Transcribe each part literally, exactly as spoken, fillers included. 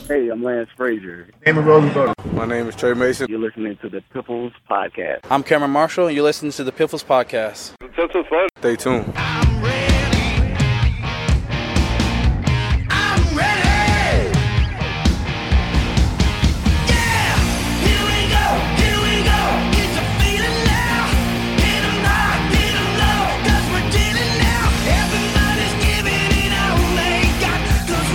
Hey, I'm Lance Frazier. Name of Rosenberg. My name is Trey Mason. You're listening to the Piffles Podcast. I'm Cameron Marshall, and you're listening to the Piffles Podcast. That's so fun. Stay tuned. I'm ready. I'm ready. Yeah, here we go, here we go. It's a feeling now. Hit 'em high, hit 'em low, 'cause we're dealing now. Everybody's giving it all they got, 'cause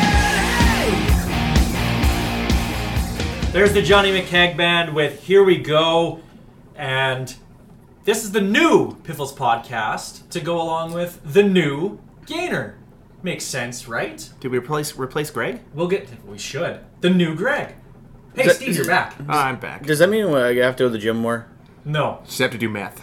we're ready. There's the Johnny McKeag Band with Here We Go, and this is the new Piffles Podcast to go along with the new Gainer. Makes sense, right? Did we replace replace Greg? We'll get. We should. The new Greg. Hey, Is that- Steve, is you're it- back. Uh, I'm back. Does that mean I have to go to the gym more? No. Just have to do math.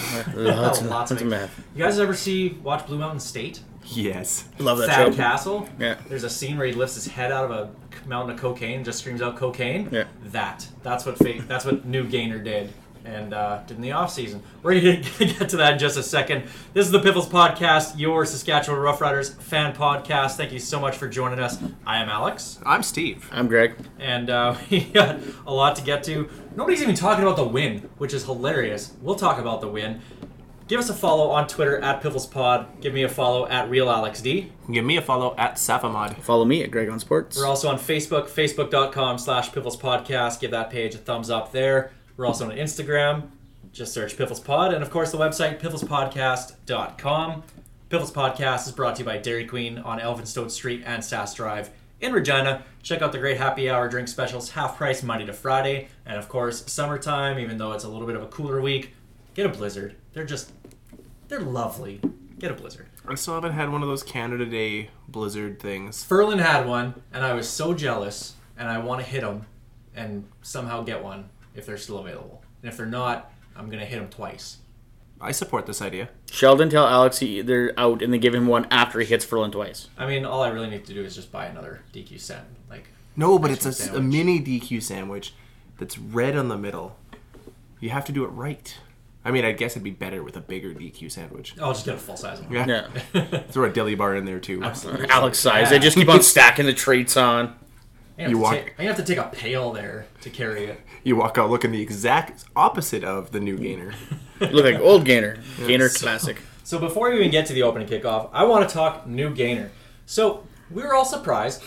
Lots, of, Lots lots of of it. math. You guys ever see watch Blue Mountain State? Yes. Love that Thad show. Castle. Yeah. There's a scene where he lifts his head out of a mountain of cocaine and just screams out cocaine. Yeah. That. That's what fake. That's what New Gainer did. And uh, did in the off season. We're going to get to that in just a second. This is the Piffles Podcast, your Saskatchewan Roughriders fan podcast. Thank you so much for joining us. I am Alex, I'm Steve. I'm Greg. and uh, we got a lot to get to. Nobody's even talking about the win, which is hilarious. We'll talk about the win. Give us a follow on Twitter at PifflesPod. Give me a follow at RealAlexD. Give me a follow at Safamod. Follow me at Greg on Sports. We're also on Facebook, facebook.com slash Piffles Podcast. Give that page a thumbs up there. We're also on Instagram. Just search Piffles Pod. And, of course, the website, piffles podcast dot com. Piffles Podcast is brought to you by Dairy Queen on Elphinstone Street and Sass Drive in Regina. Check out the great happy hour drink specials, half price Monday to Friday. And, of course, summertime, even though it's a little bit of a cooler week, get a Blizzard. They're just, they're lovely. Get a Blizzard. I still haven't had one of those Canada Day Blizzard things. Ferlin had one, and I was so jealous, and I want to hit them and somehow get one if they're still available. And if they're not, I'm going to hit them twice. I support this idea. Sheldon, tell Alex he, they're out and they give him one after he hits Ferlin twice. I mean, all I really need to do is just buy another D Q set. Like, No, but it's Ice cream a, a sandwich. mini D Q sandwich that's red on the middle. You have to do it right. I mean, I guess it'd be better with a bigger D Q sandwich. I'll just get a full size one. Yeah. Yeah. Throw a deli bar in there, too. Absolutely. Alex size. Yeah. They just keep on stacking the treats on. I have You to walk- take- I'm going to have to take a pail there to carry it. You walk out looking the exact opposite of the new Gainer. You look like old Gainer. Gainer Classic. So before we even get to the opening kickoff, I want to talk New Gainer. So we were all surprised.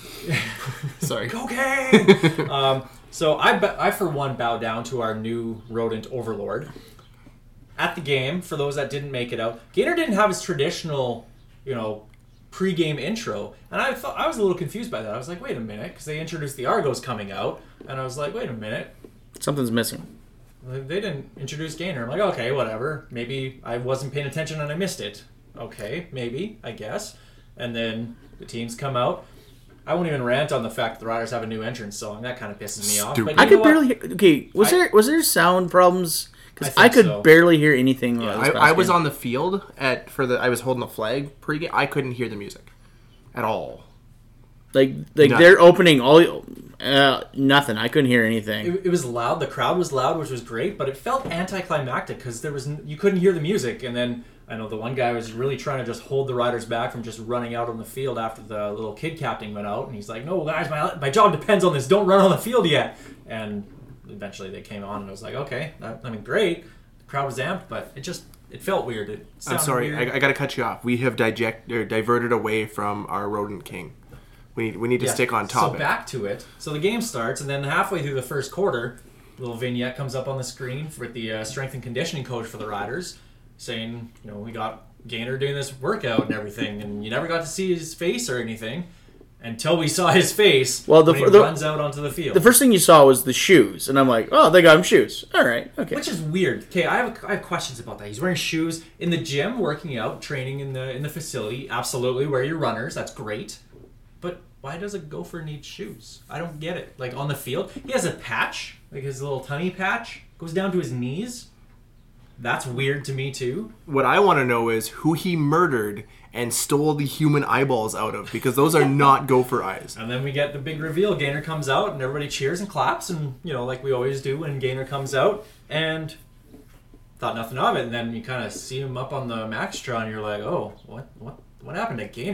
Sorry. Cocaine! um, so I, b- I, for one, bow down to our new rodent overlord. At the game, for those that didn't make it out, Gainer didn't have his traditional, you know, pre-game intro, and I thought I was a little confused by that. I was like, wait a minute, because they introduced the Argos coming out, and I was like, wait a minute, Something's missing. they didn't introduce Gainer. I'm like, okay, whatever. Maybe I wasn't paying attention and I missed it. Okay, maybe, I guess. And then the teams come out. I won't even rant on the fact that the Riders have a new entrance song. That kind of pisses me off. Stupid. But I you could know what? barely hear. Okay, was I- there was there sound problems? Because I I, think could so. barely hear anything. Yeah, uh, I, this past I was game. on the field at for the I was holding the flag pregame. I couldn't hear the music at all. like like No. they're opening all uh, nothing. I couldn't hear anything. It, it was loud. The crowd was loud, which was great, but it felt anticlimactic because there was n- you couldn't hear the music. And then I know the one guy was really trying to just hold the Riders back from just running out on the field after the little kid captain went out, and he's like, "No, guys, my my job depends on this. Don't run on the field yet." And eventually they came on, and I was like, "Okay, that, I mean, great." The crowd was amped, but it just it felt weird. It I'm sounded sorry, weird. I, I got to cut you off. We have digest or diverted away from our rodent king. We need we need to Yeah. stick on So topic. back to it. So the game starts, and then halfway through the first quarter, a little vignette comes up on the screen with the uh, strength and conditioning coach for the Riders, saying, you know, we got Gainer doing this workout and everything, and you never got to see his face or anything until we saw his face Well, the- when he the- runs out onto the field. The first thing you saw was the shoes, and I'm like, oh, they got him shoes. All right, okay. Which is weird. Okay, I have I have questions about that. He's wearing shoes in the gym, working out, training in the in the facility. Absolutely, wear your runners. That's great. But why does a gopher need shoes? I don't get it. Like on the field, he has a patch, like his little tummy patch, goes down to his knees. That's weird to me too. What I want to know is who he murdered and stole the human eyeballs out of, because those are not gopher eyes. And then we get the big reveal. Gainer comes out, and everybody cheers and claps, and you know, like we always do when Gainer comes out. And thought nothing of it. And then you kind of see him up on the Maxtron, and you're like, oh, what, what, what happened to Gainer?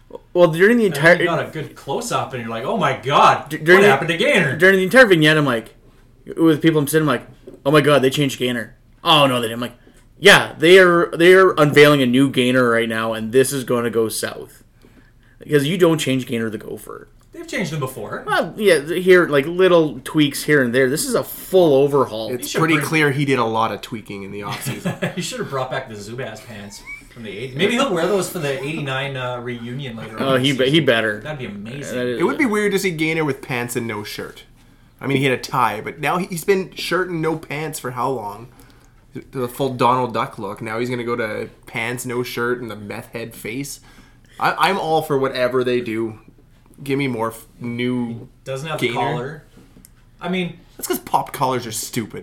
Well, during the And entire then you got a good close up, and you're like, "Oh my god, during what the- happened to Gainer?" during the entire vignette, I'm like, with people I'm sitting, I'm like, oh my god, they changed Gainer. Oh no, they didn't. I'm like, yeah, they are they are unveiling a new Gainer right now, and this is going to go south because you don't change Gainer the Gopher. They've changed them before. Well, yeah, here like little tweaks here and there. This is a full overhaul. It's should pretty bring- clear he did a lot of tweaking in the offseason. You should have brought back the Zubaz pants from the eighties. Maybe he'll wear those for the eighty-nine uh, reunion later on. Oh, in he the be, season. he better. That'd be amazing. That is- It would be weird to see Gainer with pants and no shirt. I mean, he had a tie, but now he's been shirt and no pants for how long? The full Donald Duck look. Now he's going to go to pants, no shirt, and the meth head face. I, I'm all for whatever they do. Give me more f- new... Doesn't have Gainer. the collar. I mean, That's because pop collars are stupid.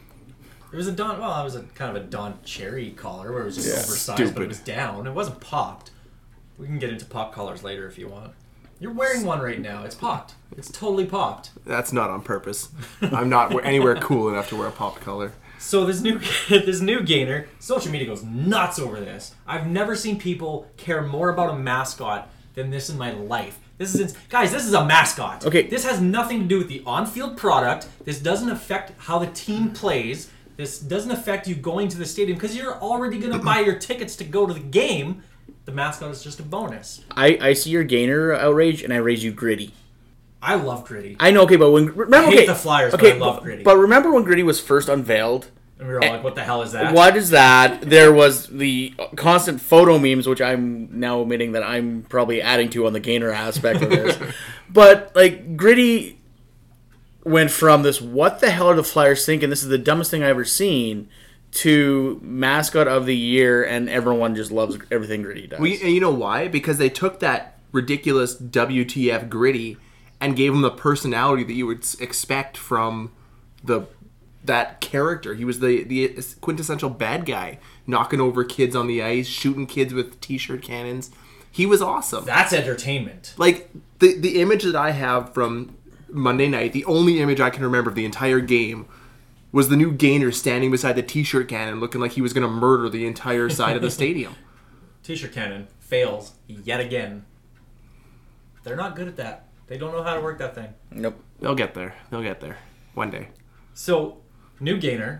it was a Don. Well, it was a kind of a Don Cherry collar where it was just Yeah, oversized, but stupid. it was down. It wasn't popped. We can get into pop collars later if you want. You're wearing one right now. It's popped. It's totally popped. That's not on purpose. I'm not anywhere cool enough to wear a pop collar. So this new this new Gainer, social media goes nuts over this. I've never seen people care more about a mascot than this in my life. This is ins- guys, this is a mascot. Okay. This has nothing to do with the on-field product. This doesn't affect how the team plays. This doesn't affect you going to the stadium because you're already going to buy your tickets to go to the game. The mascot is just a bonus. I, I see your Gainer outrage, and I raise you Gritty. I love Gritty. I know, okay, but when remember, I hate okay, the Flyers, but okay, I love Gritty. But remember when Gritty was first unveiled? And we were all like, what the hell is that? What is that? There was the constant photo memes, which I'm now admitting that I'm probably adding to on the Gainer aspect of this. But like Gritty went from this "what the hell are the Flyers thinking? This is the dumbest thing I've ever seen" to mascot of the year, and everyone just loves everything Gritty does. We, and you know why? Because they took that ridiculous W T F Gritty and gave him the personality that you would s- expect from the that character. He was the the quintessential bad guy, knocking over kids on the ice, shooting kids with t-shirt cannons. He was awesome. That's entertainment. Like the the image that I have from Monday night, the only image I can remember of the entire game was the new Gainer standing beside the t-shirt cannon, looking like he was going to murder the entire side of the stadium. T-shirt cannon fails yet again. They're not good at that. They don't know how to work that thing. Nope. They'll get there. They'll get there one day. So, new Gainer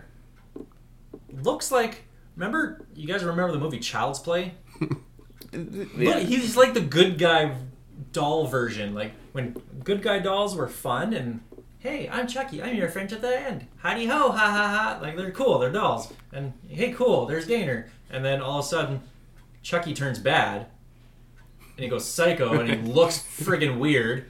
looks like. Remember, you guys remember the movie Child's Play? Look, he's like the good guy doll version. Like when good guy dolls were fun and hey, I'm Chucky, I'm your friend at the end. Howdy ho, ha ha ha. Like they're cool, they're dolls. And hey, cool, there's Gainer. And then all of a sudden, Chucky turns bad and he goes psycho and he looks friggin' weird.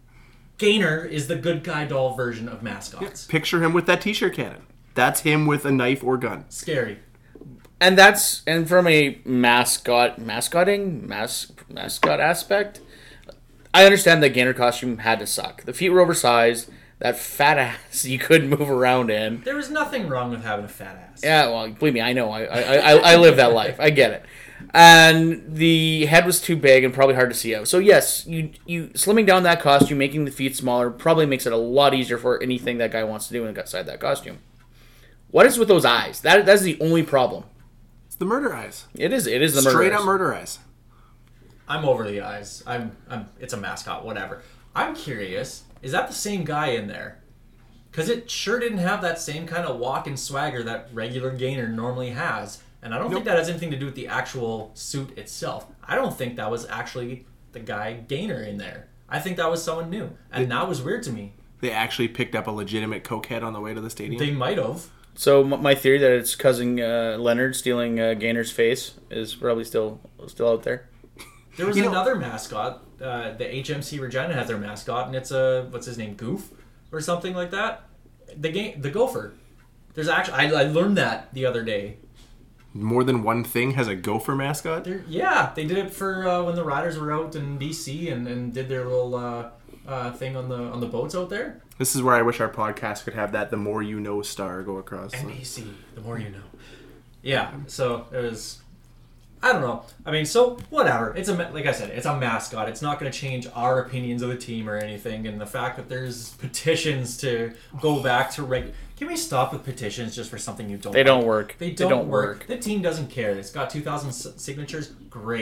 Gainer is the good guy doll version of mascots. Picture him with that t-shirt cannon. That's him with a knife or gun. Scary. And that's and from a mascot mascotting mas, mascot aspect, I understand that Gainer costume had to suck. The feet were oversized. That fat ass you couldn't move around in. There was nothing wrong with having a fat ass. Yeah, well, believe me, I know. I I, I, I live that life. I get it. And the head was too big and probably hard to see out. So yes, you you slimming down that costume, making the feet smaller, probably makes it a lot easier for anything that guy wants to do inside that costume. What is with those eyes? That that's the only problem. It's the murder eyes. It is. It is the Straight murderers. up murder eyes. I'm over the eyes. I'm, I'm. It's a mascot, whatever. I'm curious. Is that the same guy in there? Because it sure didn't have that same kind of walk and swagger that regular Gainer normally has, and I don't think that has anything to do with the actual suit itself. I don't think that was actually the guy Gainer in there. I think that was someone new, and that was weird to me. They actually picked up a legitimate cokehead on the way to the stadium. They might have. So m- my theory that it's cousin uh, Leonard stealing uh, Gainer's face is probably still still out there. There was You know- another mascot. Uh, the H M C Regina has their mascot, and it's a what's his name, Goof, or something like that. The game, the Gopher. There's actually I, I learned that the other day. More Than One Thing has a gopher mascot? They're, yeah, they did it for uh, when the Riders were out in B C and, and did their little uh, uh, thing on the on the boats out there. This is where I wish our podcast could have that The More You Know star go across. N B C, the more you know. Yeah, so it was. I don't know. I mean, so whatever. It's a ma- like I said, it's a mascot. It's not going to change our opinions of the team or anything. And the fact that there's petitions to go back to reg. Can we stop with petitions just for something you don't? They like? don't work. They They don't, don't work. work. The team doesn't care. It's got two thousand s- signatures. Great.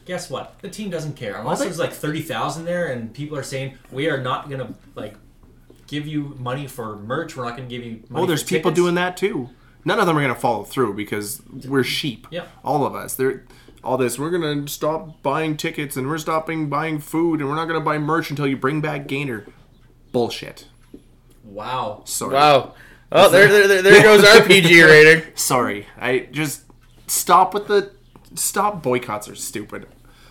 guess what? The team doesn't care. Unless they- there's like thirty thousand there and people are saying, we are not going to like give you money for merch. We're not going to give you money Oh, there's for people tickets. doing that too. None of them are going to follow through because we're sheep. Yeah. All of us. They're all this. We're going to stop buying tickets and we're stopping buying food and we're not going to buy merch until you bring back Gainer. Bullshit. Wow. Sorry. Wow. Oh, there, there, there, there goes our P G rating. Sorry. I just stop with the stop. Boycotts are stupid.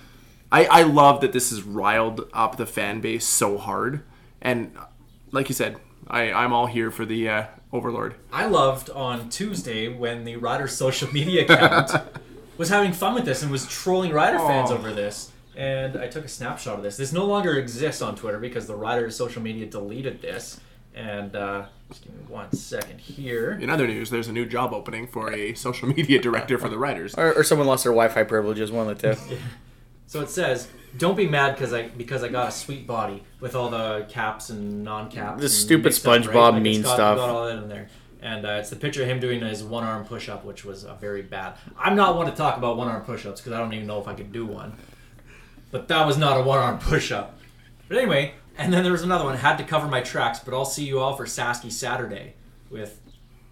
I I love that this has riled up the fan base so hard, and like you said, I I'm all here for the uh, Overlord. I loved on Tuesday when the Riders social media account was having fun with this and was trolling Rider fans Oh. over this. And I took a snapshot of this. This no longer exists on Twitter because the Riders social media deleted this. And uh, just give me one second here. In other news, there's a new job opening for a social media director for the Riders. Or, or someone lost their Wi-Fi privileges, one of the two. So it says, "Don't be mad because I because I got a sweet body," with all the caps and non-caps. The and stupid mixed up, SpongeBob Like, it's mean got, stuff. Got all that in there. And uh, it's the picture of him doing his one-arm push-up, which was uh, very bad. I'm not one to talk about one-arm push-ups because I don't even know if I could do one. But that was not a one-arm push-up. But anyway, and then there was another one. Had to cover my tracks, but I'll see you all for Sasky Saturday with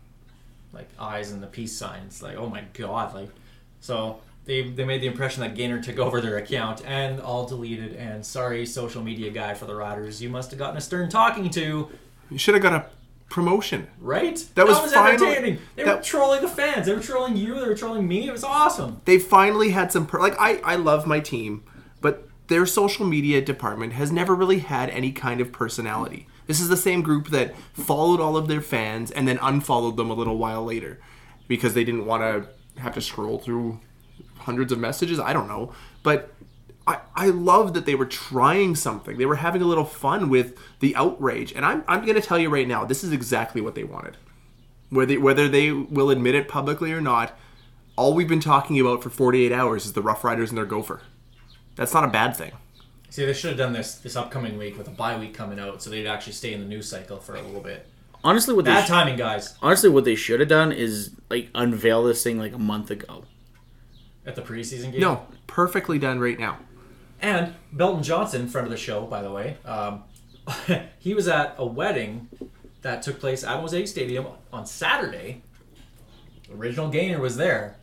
like eyes and the peace signs. Like, oh my god, like so. They, they made the impression that Gainer took over their account and all deleted. And sorry, social media guy for the Riders, you must have gotten a stern talking to, You should have got a promotion. right? That was finally- entertaining. They were that- trolling the fans. They were trolling you. They were trolling me. It was awesome. They finally had some per- like I I love my team, but their social media department has never really had any kind of personality. This is the same group that followed all of their fans and then unfollowed them a little while later because they didn't want to have to scroll through hundreds of messages. I don't know. But I, I love that they were trying something. They were having a little fun with the outrage. And I'm, I'm going to tell you right now, this is exactly what they wanted. Whether, whether they will admit it publicly or not, all we've been talking about for forty-eight hours is the Rough Riders and their gopher. That's not a bad thing. See, they should have done this this upcoming week with a bye week coming out, so they'd actually stay in the news cycle for a little bit. Honestly, what they Bad sh- timing, guys. honestly what they should have done is like unveil this thing like a month ago. At the preseason game. No, perfectly done right now. And Belton Johnson, friend of the show, by the way, um, he was at a wedding that took place at Mosaic Stadium on Saturday. Original Gainer was there.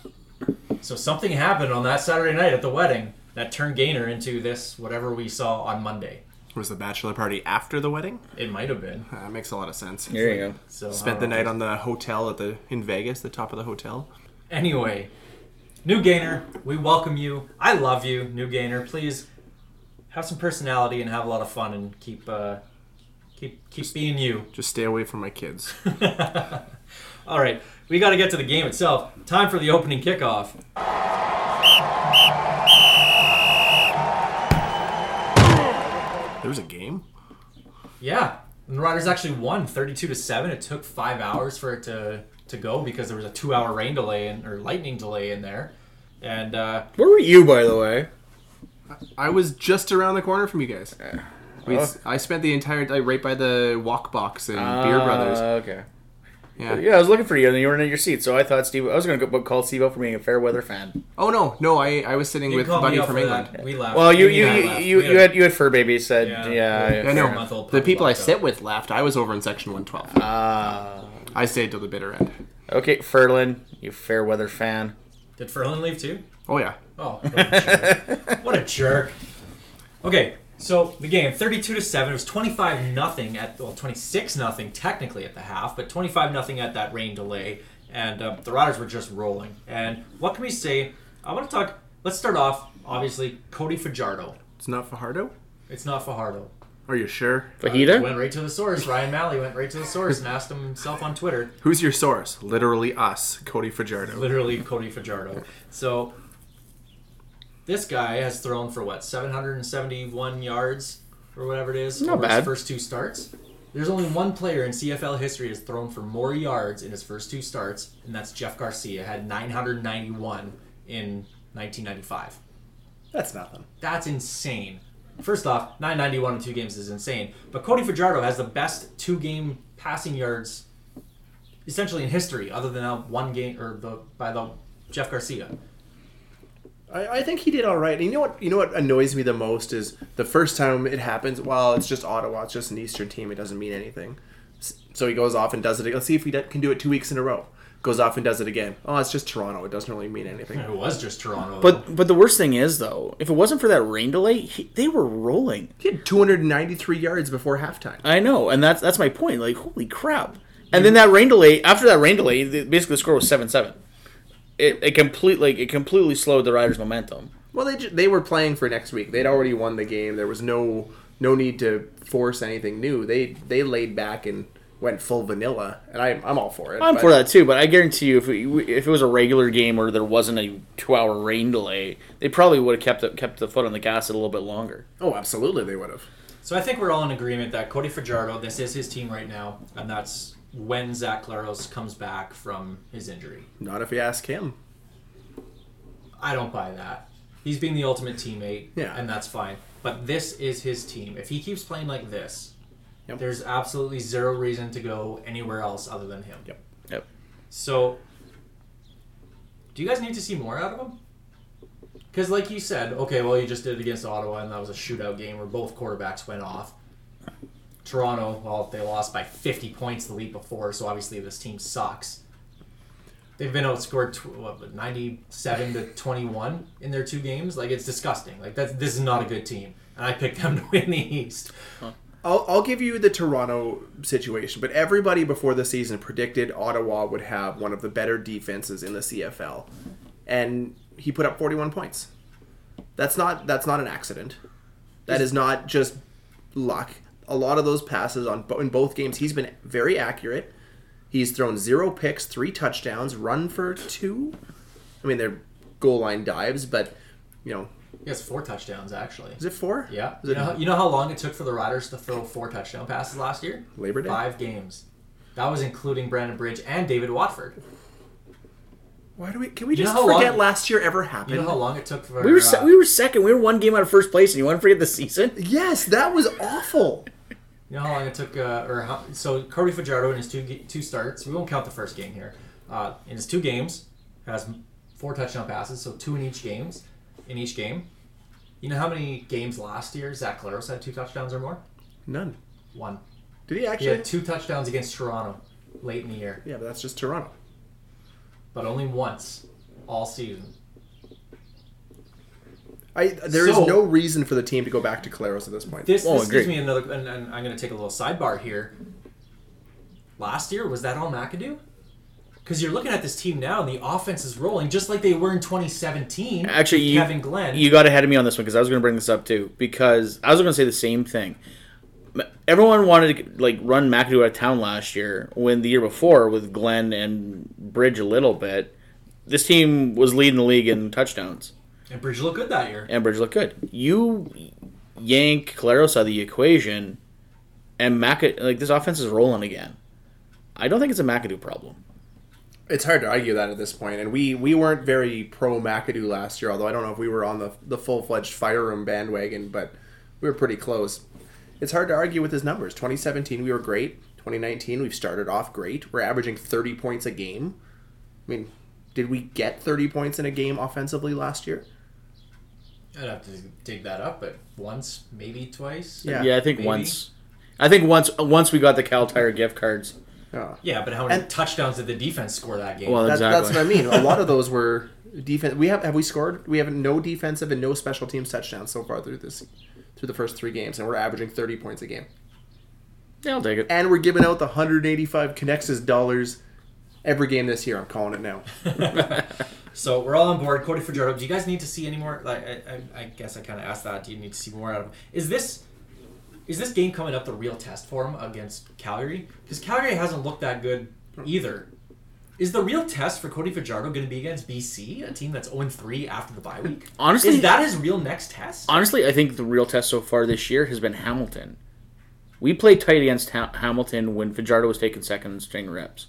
So something happened on that Saturday night at the wedding that turned Gainer into this, whatever we saw on Monday. Was the bachelor party after the wedding? It might have been. That makes a lot of sense. There you go. So Spent the night on the hotel at the in Vegas, the top of the hotel. Anyway, new Gainer, we welcome you. I love you, new Gainer. Please have some personality and have a lot of fun and keep uh, keep keep being you. Just stay away from my kids. All right, we got to get to the game itself. Time for the opening kickoff. There was a game? Yeah, and the Riders actually won thirty-two to seven. It took five hours for it to, to go because there was a two-hour rain delay in, or lightning delay in there. And uh, Where were you, by the way? I was just around the corner from you guys. We, Oh. I spent the entire day right by the walk box and Beer Brothers. Uh, okay. Yeah. Yeah, I was looking for you, and then you weren't in your seat, so I thought Steve. I was going to go call Steve out for being a fair weather fan. Oh no, no, I, I was sitting you with called me Buddy out from for England. that. We laughed. Well, you Me you and I you, laughed. you, We you had you had fur baby said Yeah. yeah. Yeah, I fair know. month-old The people I puppy sit walked with left. I was over in section one twelve. Ah. I stayed till the bitter end. Okay, Ferlin, you fair weather fan. Did Ferlin leave too? Oh yeah. Oh, what a jerk. What a jerk. Okay, so the game, thirty-two to seven. It was twenty-five nothing at, well, twenty-six nothing technically at the half, but twenty-five nothing at that rain delay. And uh, the Riders were just rolling. And what can we say? I want to talk, let's start off, obviously, Cody Fajardo. It's not Fajardo? It's not Fajardo. Are you sure? Fajita? Went right to the source. Ryan Malley went right to the source and asked him himself on Twitter. Who's your source? Literally us, Cody Fajardo. Literally Cody Fajardo. So this guy has thrown for what, seven hundred seventy-one yards or whatever it is Not over bad. his first two starts. There's only one player in C F L history who's thrown for more yards in his first two starts, and that's Jeff Garcia. Had nine hundred ninety-one in nineteen ninety-five. That's nothing. That's insane. First off, nine ninety-one in two games is insane. But Cody Fajardo has the best two-game passing yards essentially in history, other than that one game or the by the Jeff Garcia. I, I think he did all right. And you know what? You know what annoys me the most is the first time it happens. Well, it's just Ottawa. It's just an Eastern team. It doesn't mean anything. So he goes off and does it. Let's see if he can do it two weeks in a row. Goes off and does it again. Oh, it's just Toronto. It doesn't really mean anything. It was just Toronto. But but the worst thing is though, if it wasn't for that rain delay, he, they were rolling. He had two hundred ninety-three yards before halftime. I know, and that's that's my point. Like, holy crap! And then that rain delay. After that rain delay, the, basically the score was seven seven. It it completely it completely slowed the Riders' momentum. Well, they ju- they were playing for next week. They'd already won the game. There was no no need to force anything new. They they laid back and went full vanilla, and I, I'm all for it. I'm but- for that too, but I guarantee you, if we, if it was a regular game or there wasn't a two-hour rain delay, they probably would have kept it, kept the foot on the gas a little bit longer. Oh, absolutely, they would have. So I think we're all in agreement that Cody Fajardo, this is his team right now, and that's when Zach Claros comes back from his injury. Not if you ask him. I don't buy that. He's being the ultimate teammate, Yeah. and that's fine. But this is his team. If he keeps playing like this, Yep. there's absolutely zero reason to go anywhere else other than him. Yep. Yep. So, do you guys need to see more out of him? Because, like you said, okay, well, you just did it against Ottawa, and that was a shootout game where both quarterbacks went off. Toronto, well, they lost by fifty points the week before, so obviously this team sucks. They've been outscored tw- what, ninety-seven to twenty-one in their two games. Like, it's disgusting. Like, that's this is not a good team, and I picked them to win the East. I'll, I'll give you the Toronto situation, but everybody before the season predicted Ottawa would have one of the better defenses in the C F L, and he put up forty-one points. That's not that's not an accident. That is not just luck. A lot of those passes on in both games, he's been very accurate. He's thrown zero picks, three touchdowns, run for two. I mean, they're goal line dives, but you know, He has four touchdowns, actually. is it four? Yeah. Is You it know, how, you know how long it took for the Riders to throw four touchdown passes last year? Labor Day? Five games. That was including Brandon Bridge and David Watford. Why do we? Can we You just know how forget long- last year ever happened? You know how long it took for... We were se- uh, we were second. We were one game out of first place, and you want to forget the season? Yes, that was awful. You know how long it took, uh, or how, so Cody Fajardo in his two ga- two starts, we won't count the first game here, uh, in his two games, has four touchdown passes, so two in each games, in each game. You know how many games last year Zach Claros had two touchdowns or more? None. One. Did he He actually? had two touchdowns against Toronto late in the year, Yeah, but that's just Toronto. but only once all season. I there is So- no reason for the team to go back to Claros at this point. This, Oh, this agree. gives me another, and, and I'm going to take a little sidebar here. Last year, was that all McAdoo? Because you're looking at this team now, and the offense is rolling just like they were in twenty seventeen. Actually, with you, Kevin Glenn. you got ahead of me on this one because I was going to bring this up too. Because I was going to say the same thing. Everyone wanted to like run McAdoo out of town last year. When the year before with Glenn and Bridge a little bit, this team was leading the league in touchdowns. and Bridge looked good that year. And Bridge looked good. You yank Claros out of the equation, and McAdoo, like this offense is rolling again. I don't think it's a McAdoo problem. It's hard to argue that at this point, and we, we weren't very pro McAdoo last year. Although I don't know if we were on the the full fledged fire room bandwagon, but we were pretty close. It's hard to argue with his numbers. twenty seventeen we were great. twenty nineteen we've started off great. We're averaging thirty points a game. I mean, did we get thirty points in a game offensively last year? I'd have to dig that up, but once, maybe twice. Yeah. Yeah, I think maybe. once. I think once once we got the Cal Tire gift cards. Oh. Yeah, but how many And- touchdowns did the defense score that game? Well, That, exactly. That's what I mean. A lot of those were defense. We have have we scored? We have no defensive and no special teams touchdowns so far through this through the first three games, and we're averaging thirty points a game. Yeah, I'll take it. And we're giving out the one hundred eighty-five Connexus dollars every game this year. I'm calling it now. So we're all on board. Cody Fajardo. Do you guys need to see any more? Like, I, I, I guess I kind of asked that. Do you need to see more out of him? Is this is this game coming up the real test for him against Calgary? Because Calgary hasn't looked that good either. Is the real test for Cody Fajardo going to be against B C, a team that's oh and three after the bye week? Honestly- is that his real next test? Honestly, I think the real test so far this year has been Hamilton. We played tight against ha- Hamilton when Fajardo was taking second string reps.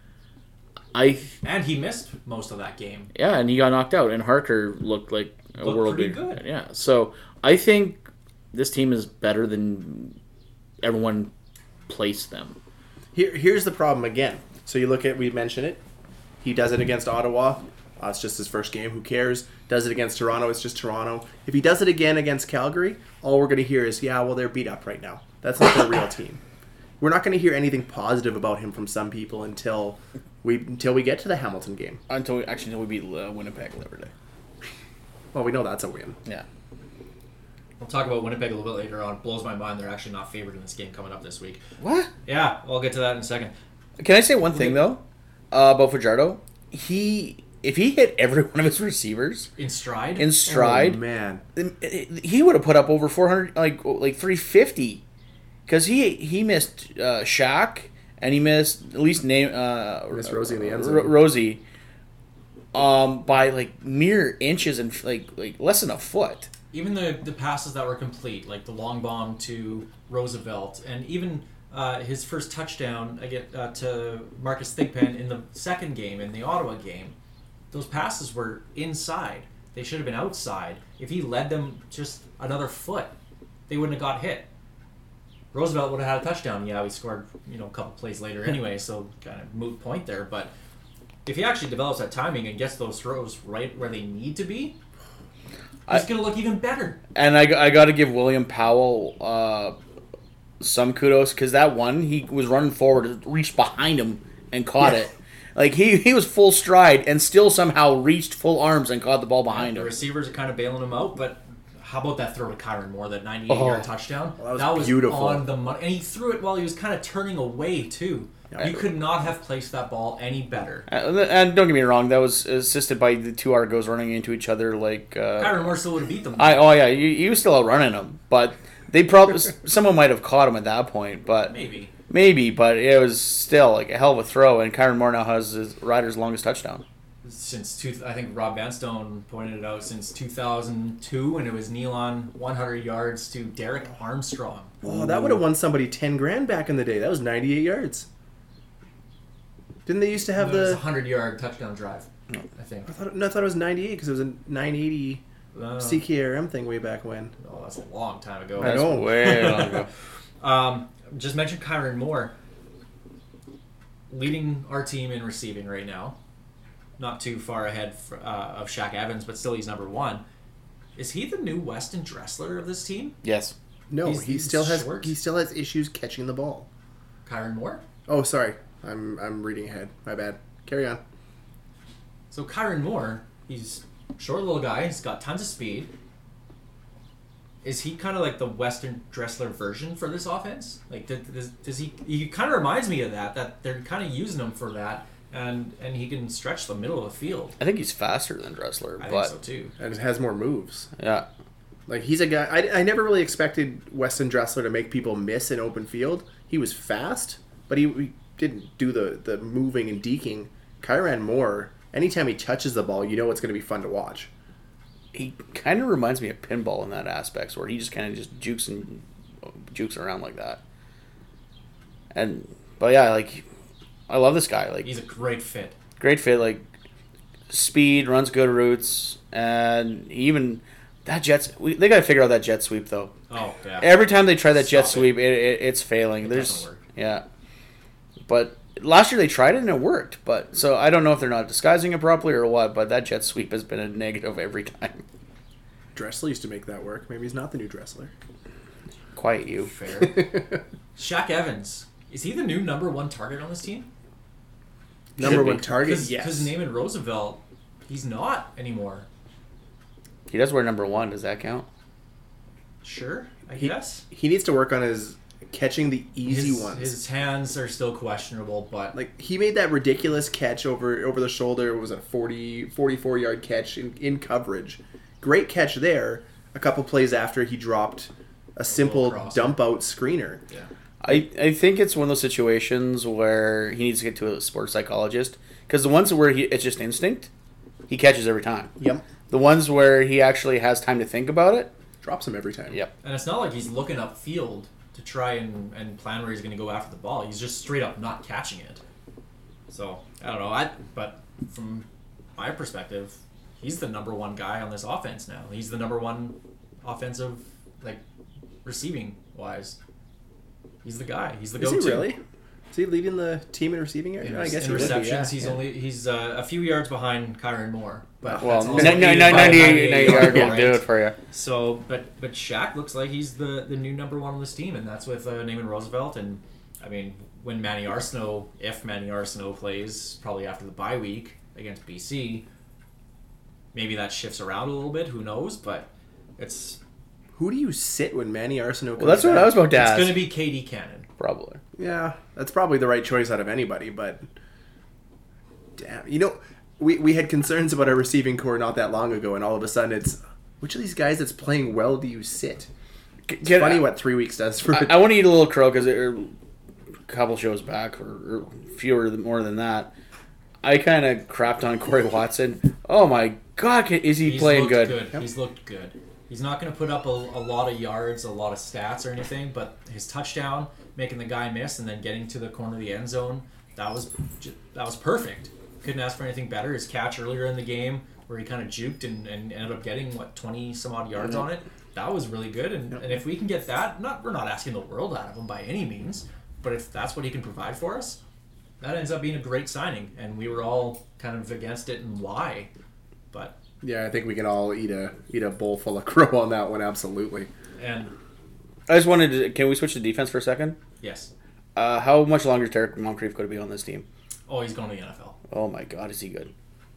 I And he missed most of that game. yeah, and he got knocked out, and Harker looked like a Looked world pretty beater. good. Yeah, so I think this team is better than everyone placed them. Here, here's the problem again. So you look at, we mentioned it. He does it against Ottawa. Uh, it's just his first game. Who cares? Does it against Toronto? It's just Toronto. If he does it again against Calgary, all we're going to hear is, yeah, well, they're beat up right now. That's not their real team. We're not going to hear anything positive about him from some people until we until we get to the Hamilton game. Until we actually until we beat uh, Winnipeg Labor Day. Well, we know that's a win. Yeah. We'll talk about Winnipeg a little bit later on. It blows my mind they're actually not favored in this game coming up this week. What? Yeah, I'll get to that in a second. Can I say one thing though uh, about Fajardo? He if he hit every one of his receivers In stride? in stride, Oh, man. he would have put up over four hundred, like like three fifty, because he he missed uh, Shaq and he missed at least name uh, Missed Rosie in the end zone. Ro- Rosie, um, by like mere inches and like like less than a foot. Even the, the passes that were complete, like the long bomb to Roosevelt, and even uh, his first touchdown again, uh, to Marcus Thigpen in the second game, in the Ottawa game, those passes were inside. They should have been outside. If he led them just another foot, they wouldn't have got hit. Roosevelt would have had a touchdown. Yeah, we scored, you know, a couple plays later anyway, so kind of moot point there. But if he actually develops that timing and gets those throws right where they need to be, he's going to look even better. And I, I got to give William Powell uh, some kudos, because that one, he was running forward, reached behind him and caught Yeah. it. Like, he, he was full stride and still somehow reached full arms and caught the ball behind The him. receivers are kind of bailing him out, but how about that throw to Kyron Moore, that ninety-eight-yard Oh. touchdown? Well, that was beautiful. on the money. And he threw it while he was kind of turning away, too. Yeah. You could not have placed that ball any better. And, and don't get me wrong, that was assisted by the two Argos running into each other like... Uh, Kyron Moore still would have beat them. I Oh, yeah, you, you was still outrunning him, but they probably... someone might have caught him at that point, but... Maybe. Maybe, but it was still like a hell of a throw, and Kyron Moore now has his Riders' longest touchdown. Since two, I think Rob Vanstone pointed it out, since two thousand two, and it was Nealon one hundred yards to Derek Armstrong. Oh, that would have won somebody ten grand back in the day. That was ninety-eight yards. Didn't they used to have It was a the... hundred-yard touchdown drive, I think. I thought, no, I thought it was ninety-eight because it was a nine eighty Uh, C K R M thing way back when. Oh, that's a long time ago. I know. Way long ago. Um, just mentioned Kyron Moore, leading our team in receiving right now. Not too far ahead for, uh, of Shaq Evans, but still he's number one. Is he the new Weston Dressler of this team? Yes. No, He's- he he's still has short. he still has issues catching the ball. Kyron Moore? Oh, sorry. I'm I'm reading ahead. My bad. Carry on. So Kyron Moore, he's a short little guy, he's got tons of speed. Is he kind of like the Western Dressler version for this offense? Like, does, does, does he? He kind of reminds me of that. That they're kind of using him for that, and and he can stretch the middle of the field. I think he's faster than Dressler, I but think so too. And has more moves. yeah. Like, he's a guy... I, I never really expected Weston Dressler to make people miss in open field. He was fast, but he, he didn't do the, the moving and deking. Kyron Moore, anytime he touches the ball, you know it's going to be fun to watch. He kind of reminds me of Pinball in that aspect, where he just kind of just jukes and jukes around like that. And but yeah, like I love this guy. Like He's a great fit. great fit, like speed, runs good routes, and he even that jet. We, they got to figure out that jet sweep though. Oh yeah. Every time they try that jet Stop it. sweep, it, it, it's failing. It There's doesn't work. yeah, but last year they tried it and it worked. But so I don't know if they're not disguising it properly or what. But that jet sweep has been a negative every time. Dressler used to make that work. Maybe he's not the new Dressler. Quiet you. Fair. Shaq Evans, is he the new number one target on this team? Number Should be. one target, Because yes. Naaman Roosevelt, he's not anymore. He does wear number one. Does that count? Sure, I He- guess. He needs to work on his catching the easy his, ones. His hands are still questionable, but Like, he made that ridiculous catch over over the shoulder. It was a forty, forty-four yard catch in, in coverage. Great catch there. A couple plays after, he dropped a simple crosser. dump out screener. yeah. I, I think it's one of those situations where he needs to get to a sports psychologist, because the ones where he it's just instinct, he catches every time. Yep. The ones where he actually has time to think about it, Drops him every time. yep. And it's not like he's looking upfield to try and, and plan where he's going to go after the ball. He's just straight up not catching it. So, I don't know. I But from my perspective, he's the number one guy on this offense now. He's the number one offensive, like, receiving wise. He's the guy. He's the Is go-to. he really? Is he leading the team in receiving area? In, I guess in he would be, receptions, yeah. he's Yeah. only he's uh, a few yards behind Kyron Moore. But Well, that's also no, no, aided no, by a ninety-eight ninety-eight yard goal, will do right? it for you. So, but but Shaq looks like he's the, the new number one on this team, and that's with uh, Naaman Roosevelt. And I mean, when Manny Arsenault, if Manny Arsenault plays, probably after the bye week against B C, maybe that shifts around a little bit. Who knows? But it's Who do you sit when Manny Arsenault comes Well, that's what back? I was about to it's ask. going to be K D Cannon. Probably. Yeah, that's probably the right choice out of anybody, but damn, you know, we we had concerns about our receiving core not that long ago, and all of a sudden it's which of these guys that's playing well do you sit? It's Get- funny what three weeks does for. I, I want to eat a little crow because a couple shows back, or, or fewer than more than that, I kind of crapped on Corey Watson. Oh my God, can- is he He's playing looked good? good. He's looked good. He's not going to put up a, a lot of yards, a lot of stats or anything, but his touchdown, making the guy miss, and then getting to the corner of the end zone, that was ju- that was perfect. Couldn't ask for anything better. His catch earlier in the game, where he kind of juked and, and ended up getting what twenty some odd yards on it, that was really good. And, and if we can get that, not we're not asking the world out of him by any means, but if that's what he can provide for us, that ends up being a great signing. And we were all kind of against it, and why? But Yeah, I think we can all eat a eat a bowl full of crow on that one. Absolutely. and I just wanted to. Can we switch to defense for a second? yes. Uh, how much longer is Derek Moncrief going to be on this team? Oh, he's going to the N F L. Oh my God, is he good?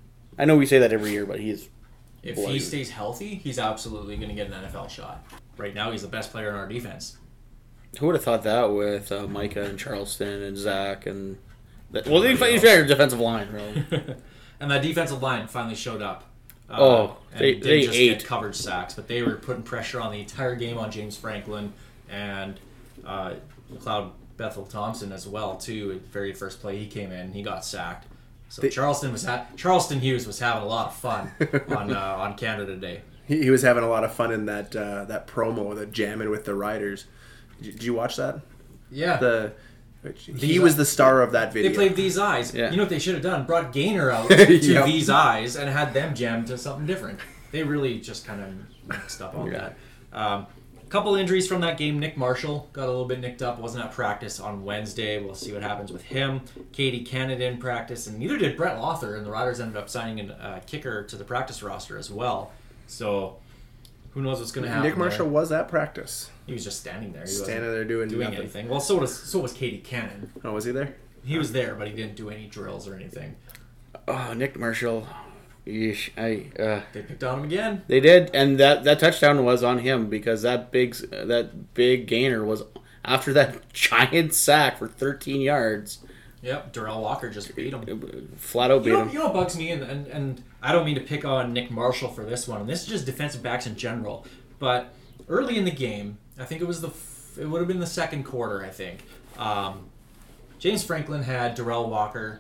I know we say that every year, but he is. If Boy. he stays healthy, he's absolutely going to get an N F L shot. Right now, he's the best player in our defense. Who would have thought that with uh, Micah and Charleston and Zach and. The, well, he's fair defensive line, really. And that defensive line finally showed up. Uh, Oh, and they- didn't they just ate. get coverage sacks, but they were putting pressure on the entire game on James Franklin and uh, McLeod Bethel Thompson as well too. At the very first play he came in, he got sacked. So They- Charleston was ha- Charleston Hughes was having a lot of fun on uh, on Canada Day. He, he was having a lot of fun in that uh, that promo, the jamming with the Riders. Did, did you watch that? Yeah. The he These was Eyes- the star of that video. They played These Eyes. Yeah. You know what they should have done? Brought Gainer out to Yep. These Eyes and had them jammed to something different. They really just kind of mixed up on Yeah. that. Um, a couple injuries from that game. Nick Marshall got a little bit nicked up. Wasn't at practice on Wednesday. We'll see what happens with him. Katie Cannon didn't practice, and neither did Brett Lothar. And the Riders ended up signing a uh, kicker to the practice roster as well. So who knows what's going to happen? Nick Marshall there. was at practice, He was just standing there. He standing wasn't there doing, doing nothing. anything. Well, so was so was Katie Cannon. Oh, was he there? He was there, but he didn't do any drills or anything. Oh, Nick Marshall. Yeesh, I. Uh, They picked on him again. They did, and that, that touchdown was on him because that big that big gainer was after that giant sack for thirteen yards. Yep, Darrell Walker just beat him. Flat out beat You know, him. you know what bugs me, and, and, and I don't mean to pick on Nick Marshall for this one, and this is just defensive backs in general, but early in the game, I think it was the, f- it would have been the second quarter, I think, um, James Franklin had Darrell Walker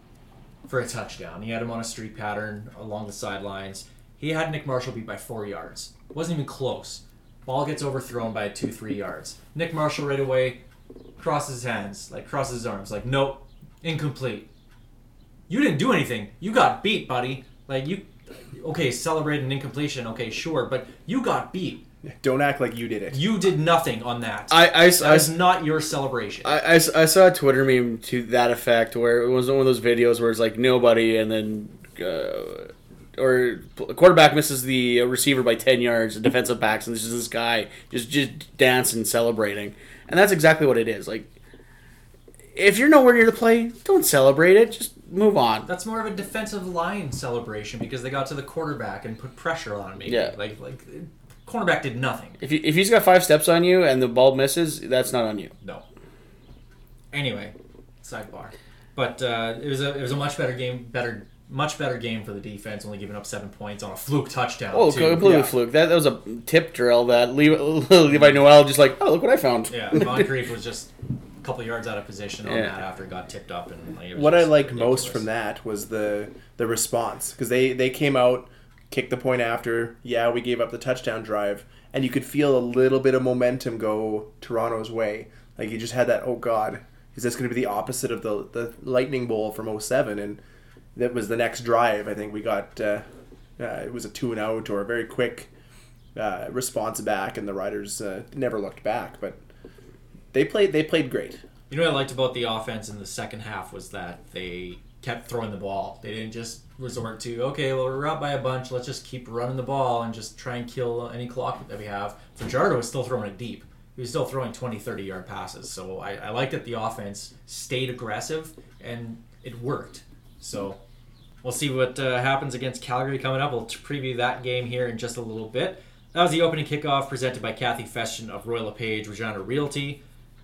for a touchdown. He had him on a streak pattern along the sidelines. He had Nick Marshall beat by four yards. Wasn't even close. Ball gets overthrown by two, three yards. Nick Marshall right away crosses his hands, like crosses his arms, like, nope, incomplete. You didn't do anything. You got beat, buddy. Like, you, okay, celebrate an incompletion, okay, sure, but you got beat. Don't act like you did it. You did nothing on that. I, I, that I, is not your celebration. I, I, I saw a Twitter meme to that effect where it was one of those videos where it's like nobody and then uh, or a quarterback misses the receiver by ten yards, the defensive backs, and this is this guy just just dancing, celebrating, and that's exactly what it is. Like, if you're nowhere near the play, don't celebrate it. Just move on. That's more of a defensive line celebration because they got to the quarterback and put pressure on him. Maybe. Yeah. Like, like, cornerback did nothing. If you, if he's got five steps on you and the ball misses, that's not on you. No. Anyway, sidebar. But uh, it was a it was a much better game, better much better game for the defense. Only giving up seven points on a fluke touchdown. Oh, too. completely Yeah. fluke. That, that was a tip drill that Levi, Levi Noel just like, oh, look what I found. Yeah, Moncrief was just a couple of yards out of position on Yeah. that after it got tipped up. And like, it was What I just liked ridiculous. most from that was the the response because they they came out, kicked the point after. Yeah, we gave up the touchdown drive, and you could feel a little bit of momentum go Toronto's way. Like you just had that. Oh God, is this going to be the opposite of the the Lightning Bowl from oh seven? And that was the next drive. I think we got uh, uh, it was a two and out or a very quick uh, response back, and the Riders uh, never looked back. But they played they played great. You know what I liked about the offense in the second half was that they kept throwing the ball. They didn't just resort to, okay, well, we're up by a bunch. Let's just keep running the ball and just try and kill any clock that we have. Fajardo was still throwing it deep. He was still throwing twenty, thirty-yard passes. So I, I like that the offense stayed aggressive, and it worked. So we'll see what uh, happens against Calgary coming up. We'll preview that game here in just a little bit. That was the opening kickoff presented by Kathy Festian of Royal LePage Regina Realty.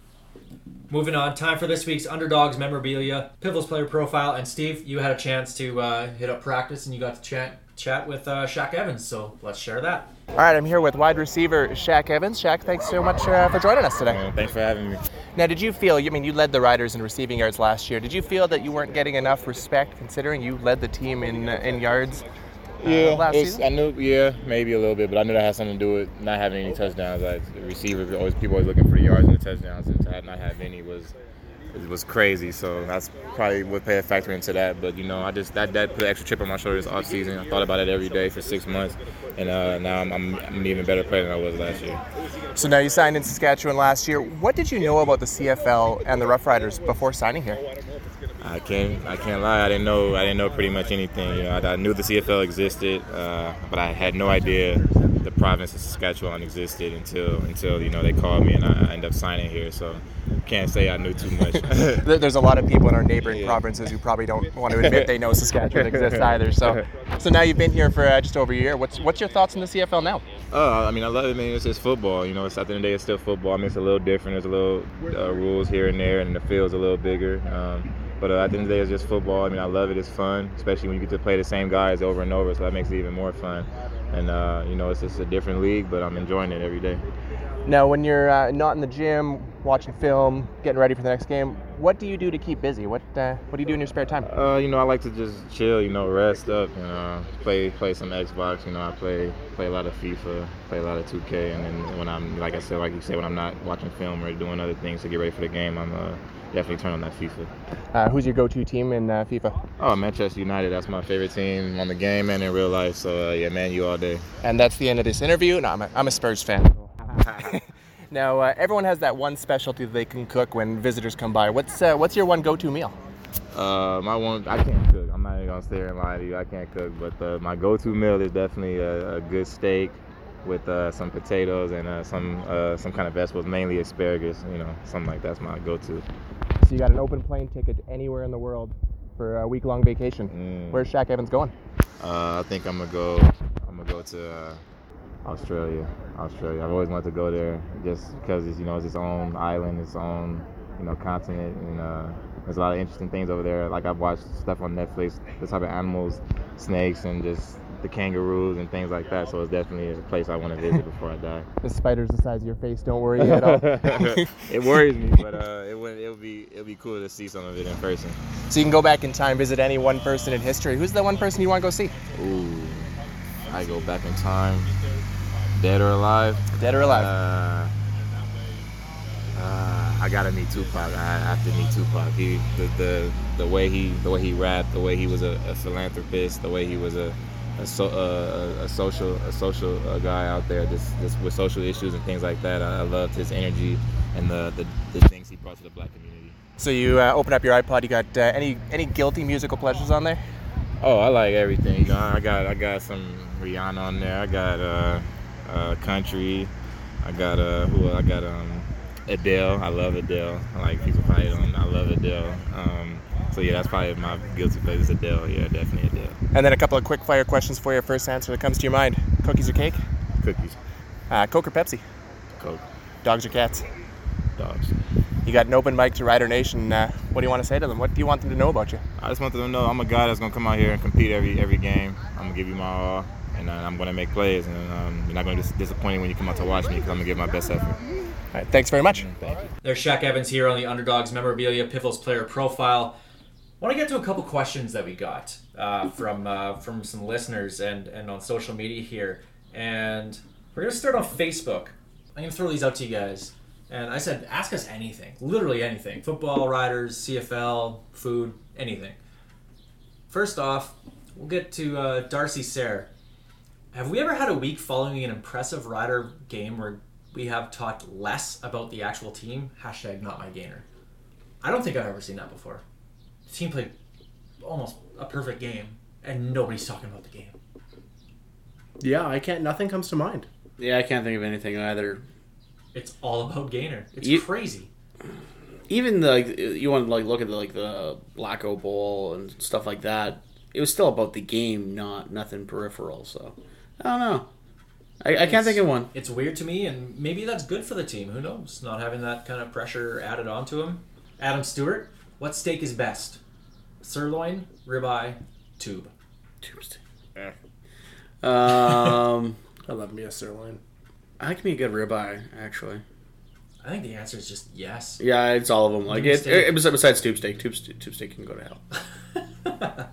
Moving on, time for this week's Underdogs memorabilia, Pivotal's player profile, and Steve, you had a chance to uh, hit up practice and you got to chat chat with uh, Shaq Evans, so let's share that. All right, I'm here with wide receiver Shaq Evans. Shaq, thanks so much uh, for joining us today. Uh, thanks for having me. Now, did you feel, I mean, you led the Riders in receiving yards last year. Did you feel that you weren't getting enough respect considering you led the team in uh, in yards uh, Yeah, last it's, season? I knew. Yeah, maybe a little bit, but I knew that had something to do with not having any touchdowns. Like the receivers, always people always looking for the yards and the touchdowns, and to not have any was it was crazy. So that's probably what played a factor into that. But you know, I just that that put an extra chip on my shoulder this off season. I thought about it every day for six months, and uh, now I'm, I'm, I'm an even better player than I was last year. So now you signed in Saskatchewan last year. What did you know about the C F L and the Rough Riders before signing here? I can't I can't lie. I didn't know I didn't know pretty much anything. You know, I, I knew the C F L existed, uh, but I had no idea the province of Saskatchewan existed until until you know they called me and I, I ended up signing here. So can't say I knew too much. There- There's a lot of people in our neighboring Yeah. provinces who probably don't want to admit they know Saskatchewan exists either. So, so now you've been here for uh, just over a year. What's what's your thoughts on the C F L now? Oh, I mean, I love it. I mean, it's just football. You know, it's at the end of the day, it's still football. I mean, it's a little different. There's a little uh, rules here and there, and the field's a little bigger. Um, but uh, at the end of the day, it's just football. I mean, I love it. It's fun, especially when you get to play the same guys over and over. So that makes it even more fun. And uh, you know, it's just a different league, but I'm enjoying it every day. Now, when you're uh, not in the gym, watching film, getting ready for the next game, what do you do to keep busy? What uh, what do you do in your spare time? Uh, you know, I like to just chill. You know, rest up. You know, play play some Xbox. You know, I play play a lot of FIFA, play a lot of two K, and then when I'm like I said, like you said, when I'm not watching film or doing other things to get ready for the game, I'm uh, definitely turn on that FIFA. Uh, who's your go-to team in uh, FIFA? Oh, Manchester United. That's my favorite team on the game and in real life. So uh, yeah, Man U all day. And that's the end of this interview. No, I'm a, I'm a Spurs fan. Now, uh, everyone has that one specialty they can cook when visitors come by. What's uh, what's your one go-to meal? Uh, my one, I can't cook. I'm not even gonna stay here and lie to you. I can't cook, but uh, my go-to meal is definitely a, a good steak with uh, some potatoes and uh, some uh, some kind of vegetables, mainly asparagus. You know, something like that's my go-to. So you got an open plane ticket anywhere in the world for a week-long vacation. Mm. Where's Shaq Evans going? Uh, I think I'm gonna go. I'm gonna go to uh, Australia. Australia. I've always wanted to go there, just because it's you know it's its own island, its own you know continent, and uh, there's a lot of interesting things over there. Like I've watched stuff on Netflix, the type of animals, snakes, and just the kangaroos and things like that. So it's definitely a place I want to visit before I die. The spider's the size of your face. Don't worry at all. It worries me, but uh, it would it would be it would be cool to see some of it in person. So you can go back in time, visit any one person in history. Who's the one person you want to go see? Ooh, I go back in time, dead or alive. Dead or alive? Uh, uh, I gotta meet Tupac. I have to meet Tupac. He, the, the the way he the way he rapped, the way he was a, a philanthropist, the way he was a a, so, uh, a, a social a social uh, guy out there, just, just with social issues and things like that. I, I loved his energy and the, the the things he brought to the black community. So you uh, open up your iPod. You got uh, any any guilty musical pleasures on there? Oh, I like everything. You know, I got I got some Rihanna on there. I got uh, uh, country. I got uh, who I got um, Adele. I love Adele. I like people probably don't. I love Adele. Um, so yeah, that's probably my guilty pleasure. Adele. Yeah, definitely Adele. And then a couple of quick fire questions for your first answer that comes to your mind. Cookies or cake? Cookies, Uh, Coke or Pepsi? Coke, Dogs or cats? dogs. You got an open mic to Rider Nation. Uh, what do you want to say to them? What do you want them to know about you? I just want them to know I'm a guy that's gonna come out here and compete every every game. I'm gonna give you my all, and uh, I'm gonna make plays. And um, you're not gonna be dis- disappointed when you come out to watch me because I'm gonna give my best effort. All right, thanks very much. Thank you. There's Shaq Evans here on the Underdogs memorabilia Pivotal's player profile. I want to get to a couple questions that we got uh, from uh, from some listeners and, and on social media here. And we're going to start on Facebook. I'm going to throw these out to you guys. And I said, ask us anything. Literally anything. Football, Riders, C F L, food, anything. First off, we'll get to uh, Darcy Sayre. Have we ever had a week following an impressive Rider game where we have talked less about the actual team? Hashtag not my gainer. I don't think I've ever seen that before. The team played almost a perfect game, and nobody's talking about the game. Yeah, I can't. Nothing comes to mind. Yeah, I can't think of anything either. It's all about Gaynor. It's You- crazy. Even the, like you want to like look at the, like the Blacko Bowl and stuff like that. It was still about the game, not nothing peripheral. So I don't know. I, I can't think of one. It's weird to me, and maybe that's good for the team. Who knows? Not having that kind of pressure added onto him. Adam Stewart, what steak is best? Sirloin, ribeye, tube. Tuesday. Um, I love me a sirloin. I like me a good ribeye, actually. I think the answer is just yes. Yeah, it's all of them. Like Tube it, steak. it, besides tube steak, tube, st- tube steak can go to hell.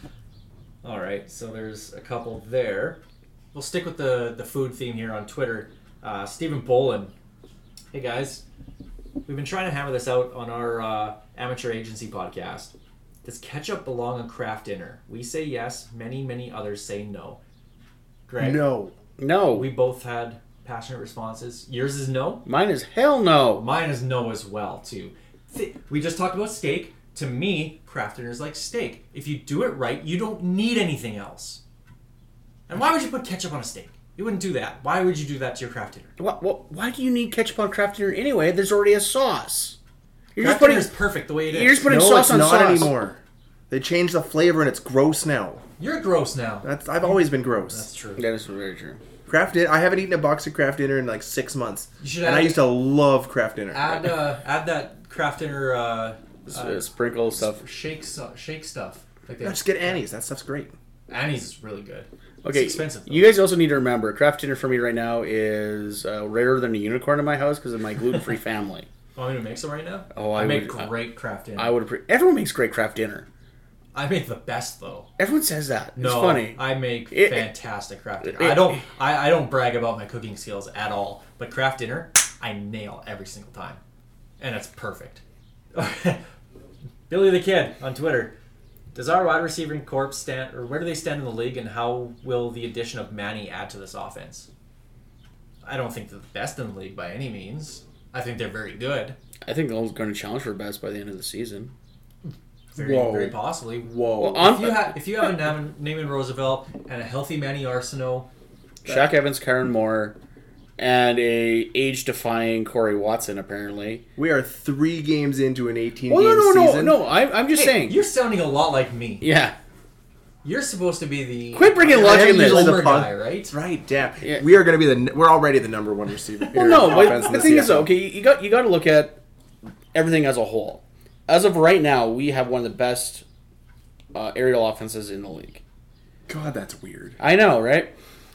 All right, so there's a couple there. We'll stick with the, the food theme here on Twitter. Uh, Stephen Bolin. Hey, guys. We've been trying to hammer this out on our uh, amateur agency podcast. Does ketchup belong on craft dinner? We say yes. Many, many others say no. Greg? No. No, We both had passionate responses. Yours is no? mine is hell no. Mine is no as well, too. Th- We just talked about steak. To me, craft dinner is like steak. If you do it right, you don't need anything else. And why would you put ketchup on a steak? You wouldn't do that. Why would you do that to your craft dinner? What, what, why do you need ketchup on craft dinner anyway? There's already a sauce. You're Craft just putting. dinner is perfect the way it is. You're just putting No, sauce it's on not sauce anymore. They changed the flavor and it's gross now. You're gross now. That's I've always been gross. That's true. That is very true. Kraft Dinner. I haven't eaten a box of Kraft Dinner in like six months. You should and add- I used to love Kraft Dinner. Add uh, add that craft dinner uh, S- uh, sprinkle stuff. shake su- shake stuff. Like Yeah, just get Annie's. That stuff's great. Annie's is really good. Okay, It's expensive, though. you guys also need to remember, craft dinner for me right now is uh, rarer than a unicorn in my house because of my gluten-free family. Want me to make some right now? Oh, I, I make would- great craft dinner. I would. Appre- Everyone makes great craft dinner. I make the best though. Everyone says that. It's No, funny. I make It- fantastic craft dinner. it- I don't. I, I don't brag about my cooking skills at all. But craft dinner, I nail every single time, and it's perfect. Billy the Kid on Twitter. Does our wide receiving corps stand, or where do they stand in the league, and how will the addition of Manny add to this offense? I don't think they're the best in the league by any means. I think they're very good. I think they're going to challenge for best by the end of the season. Very, Whoa. very possibly. Whoa. Well, on, If you have if you have a Nam- Naaman Roosevelt and a healthy Manny Arsenault, Shaq Evans, Karen Moore, and a age-defying Corey Watson, apparently. We are three games into an eighteen Well, no, game no, no, season. no. I, I'm just hey, saying. you're sounding a lot like me. Yeah. You're supposed to be the Quit bringing I logic am in this. the The Homer pun- guy, right? Right, damn. Yeah. We are going to be the. We're already the number one receiver. Well, no, offense but in the thing is, C F L. okay, you got you got to look at everything as a whole. As of right now, we have one of the best uh, aerial offenses in the league. God, that's weird. I know, right?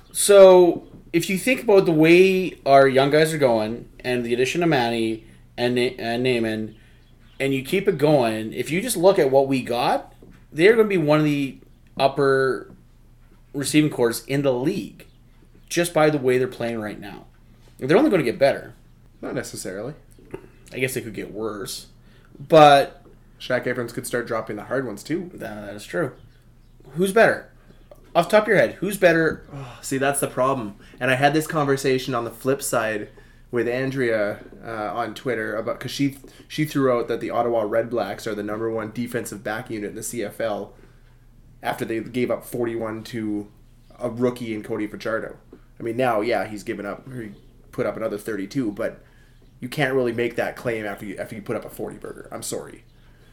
So if you think about the way our young guys are going, and the addition of Manny and Na- and Naaman, and you keep it going, if you just look at what we got, they're going to be one of the upper receiving corps in the league, just by the way they're playing right now. They're only going to get better. Not necessarily. I guess they could get worse, but Shaq Evans could start dropping the hard ones too. that, that is true. Who's better? Off the top of your head, who's better? See, that's the problem. And I had this conversation on the flip side with Andrea uh, on Twitter about because she she threw out that the Ottawa Red Blacks are the number one defensive back unit in the C F L after they gave up forty-one to a rookie in Cody Fajardo. I mean, now, yeah, he's given up, he put up another thirty-two, but you can't really make that claim after you after you put up a forty burger. I'm sorry.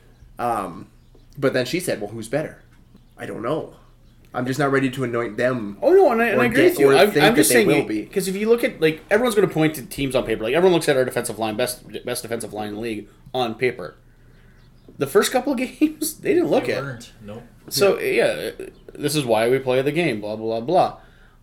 Um, but then she said, "Well, who's better?" I don't know. I'm just not ready to anoint them. Oh no, and I, and Or I agree get- with you. or I'm, think I'm that just they saying will be. because if you look at like everyone's going to point to teams on paper. Like everyone looks at our defensive line, best best defensive line in the league on paper. The first couple of games, they didn't look They at. weren't. Nope. So yeah, this is why we play the game. Blah blah blah.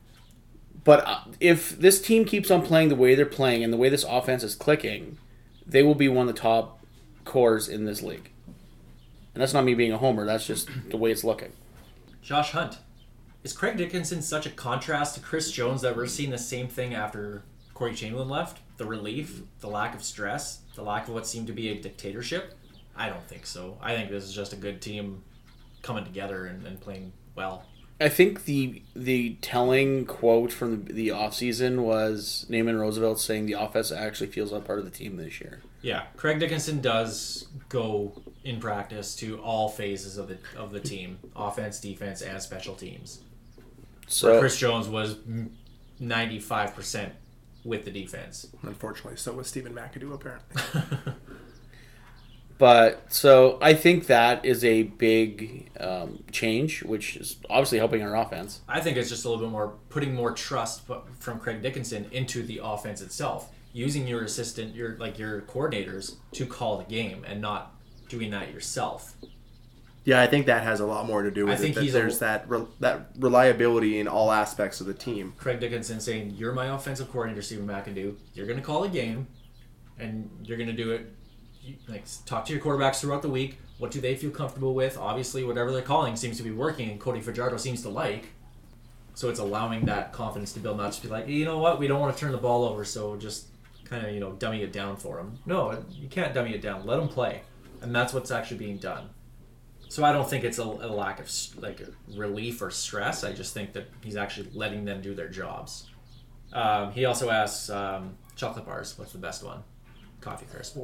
But uh, if this team keeps on playing the way they're playing and the way this offense is clicking, they will be one of the top cores in this league. And that's not me being a homer. That's just the way it's looking. Josh Hunt. Is Craig Dickinson such a contrast to Chris Jones that we're seeing the same thing after Corey Chamberlain left? The relief, the lack of stress, the lack of what seemed to be a dictatorship? I don't think so. I think this is just a good team coming together and, and playing well. I think the the telling quote from the, the offseason was Naaman Roosevelt saying the offense actually feels like part of the team this year. Yeah, Craig Dickinson does go in practice to all phases of the of the team, offense, defense, and special teams. So Where Chris Jones was ninety-five percent with the defense. Unfortunately, so was Stephen McAdoo apparently. But so I think that is a big um, change, which is obviously helping our offense. I think it's just a little bit more putting more trust fu- from Craig Dickinson into the offense itself, using your assistant, your like your coordinators to call the game and not doing that yourself. Yeah, I think that has a lot more to do with I think it. That he's a- there's that re- that reliability in all aspects of the team. Craig Dickinson saying, "You're my offensive coordinator, Stephen McAdoo. You're going to call a game, and you're going to do it. You, like talk to your quarterbacks throughout the week. What do they feel comfortable with? Obviously, whatever they're calling seems to be working, and Cody Fajardo seems to like. So it's allowing that confidence to build, not just be like, you know what, we don't want to turn the ball over, so just kind of you know dummy it down for them. No, you can't dummy it down. Let them play, and that's what's actually being done. So I don't think it's a, a lack of like relief or stress. I just think that he's actually letting them do their jobs. Um, he also asks um, chocolate bars. What's the best one? Coffee crisp.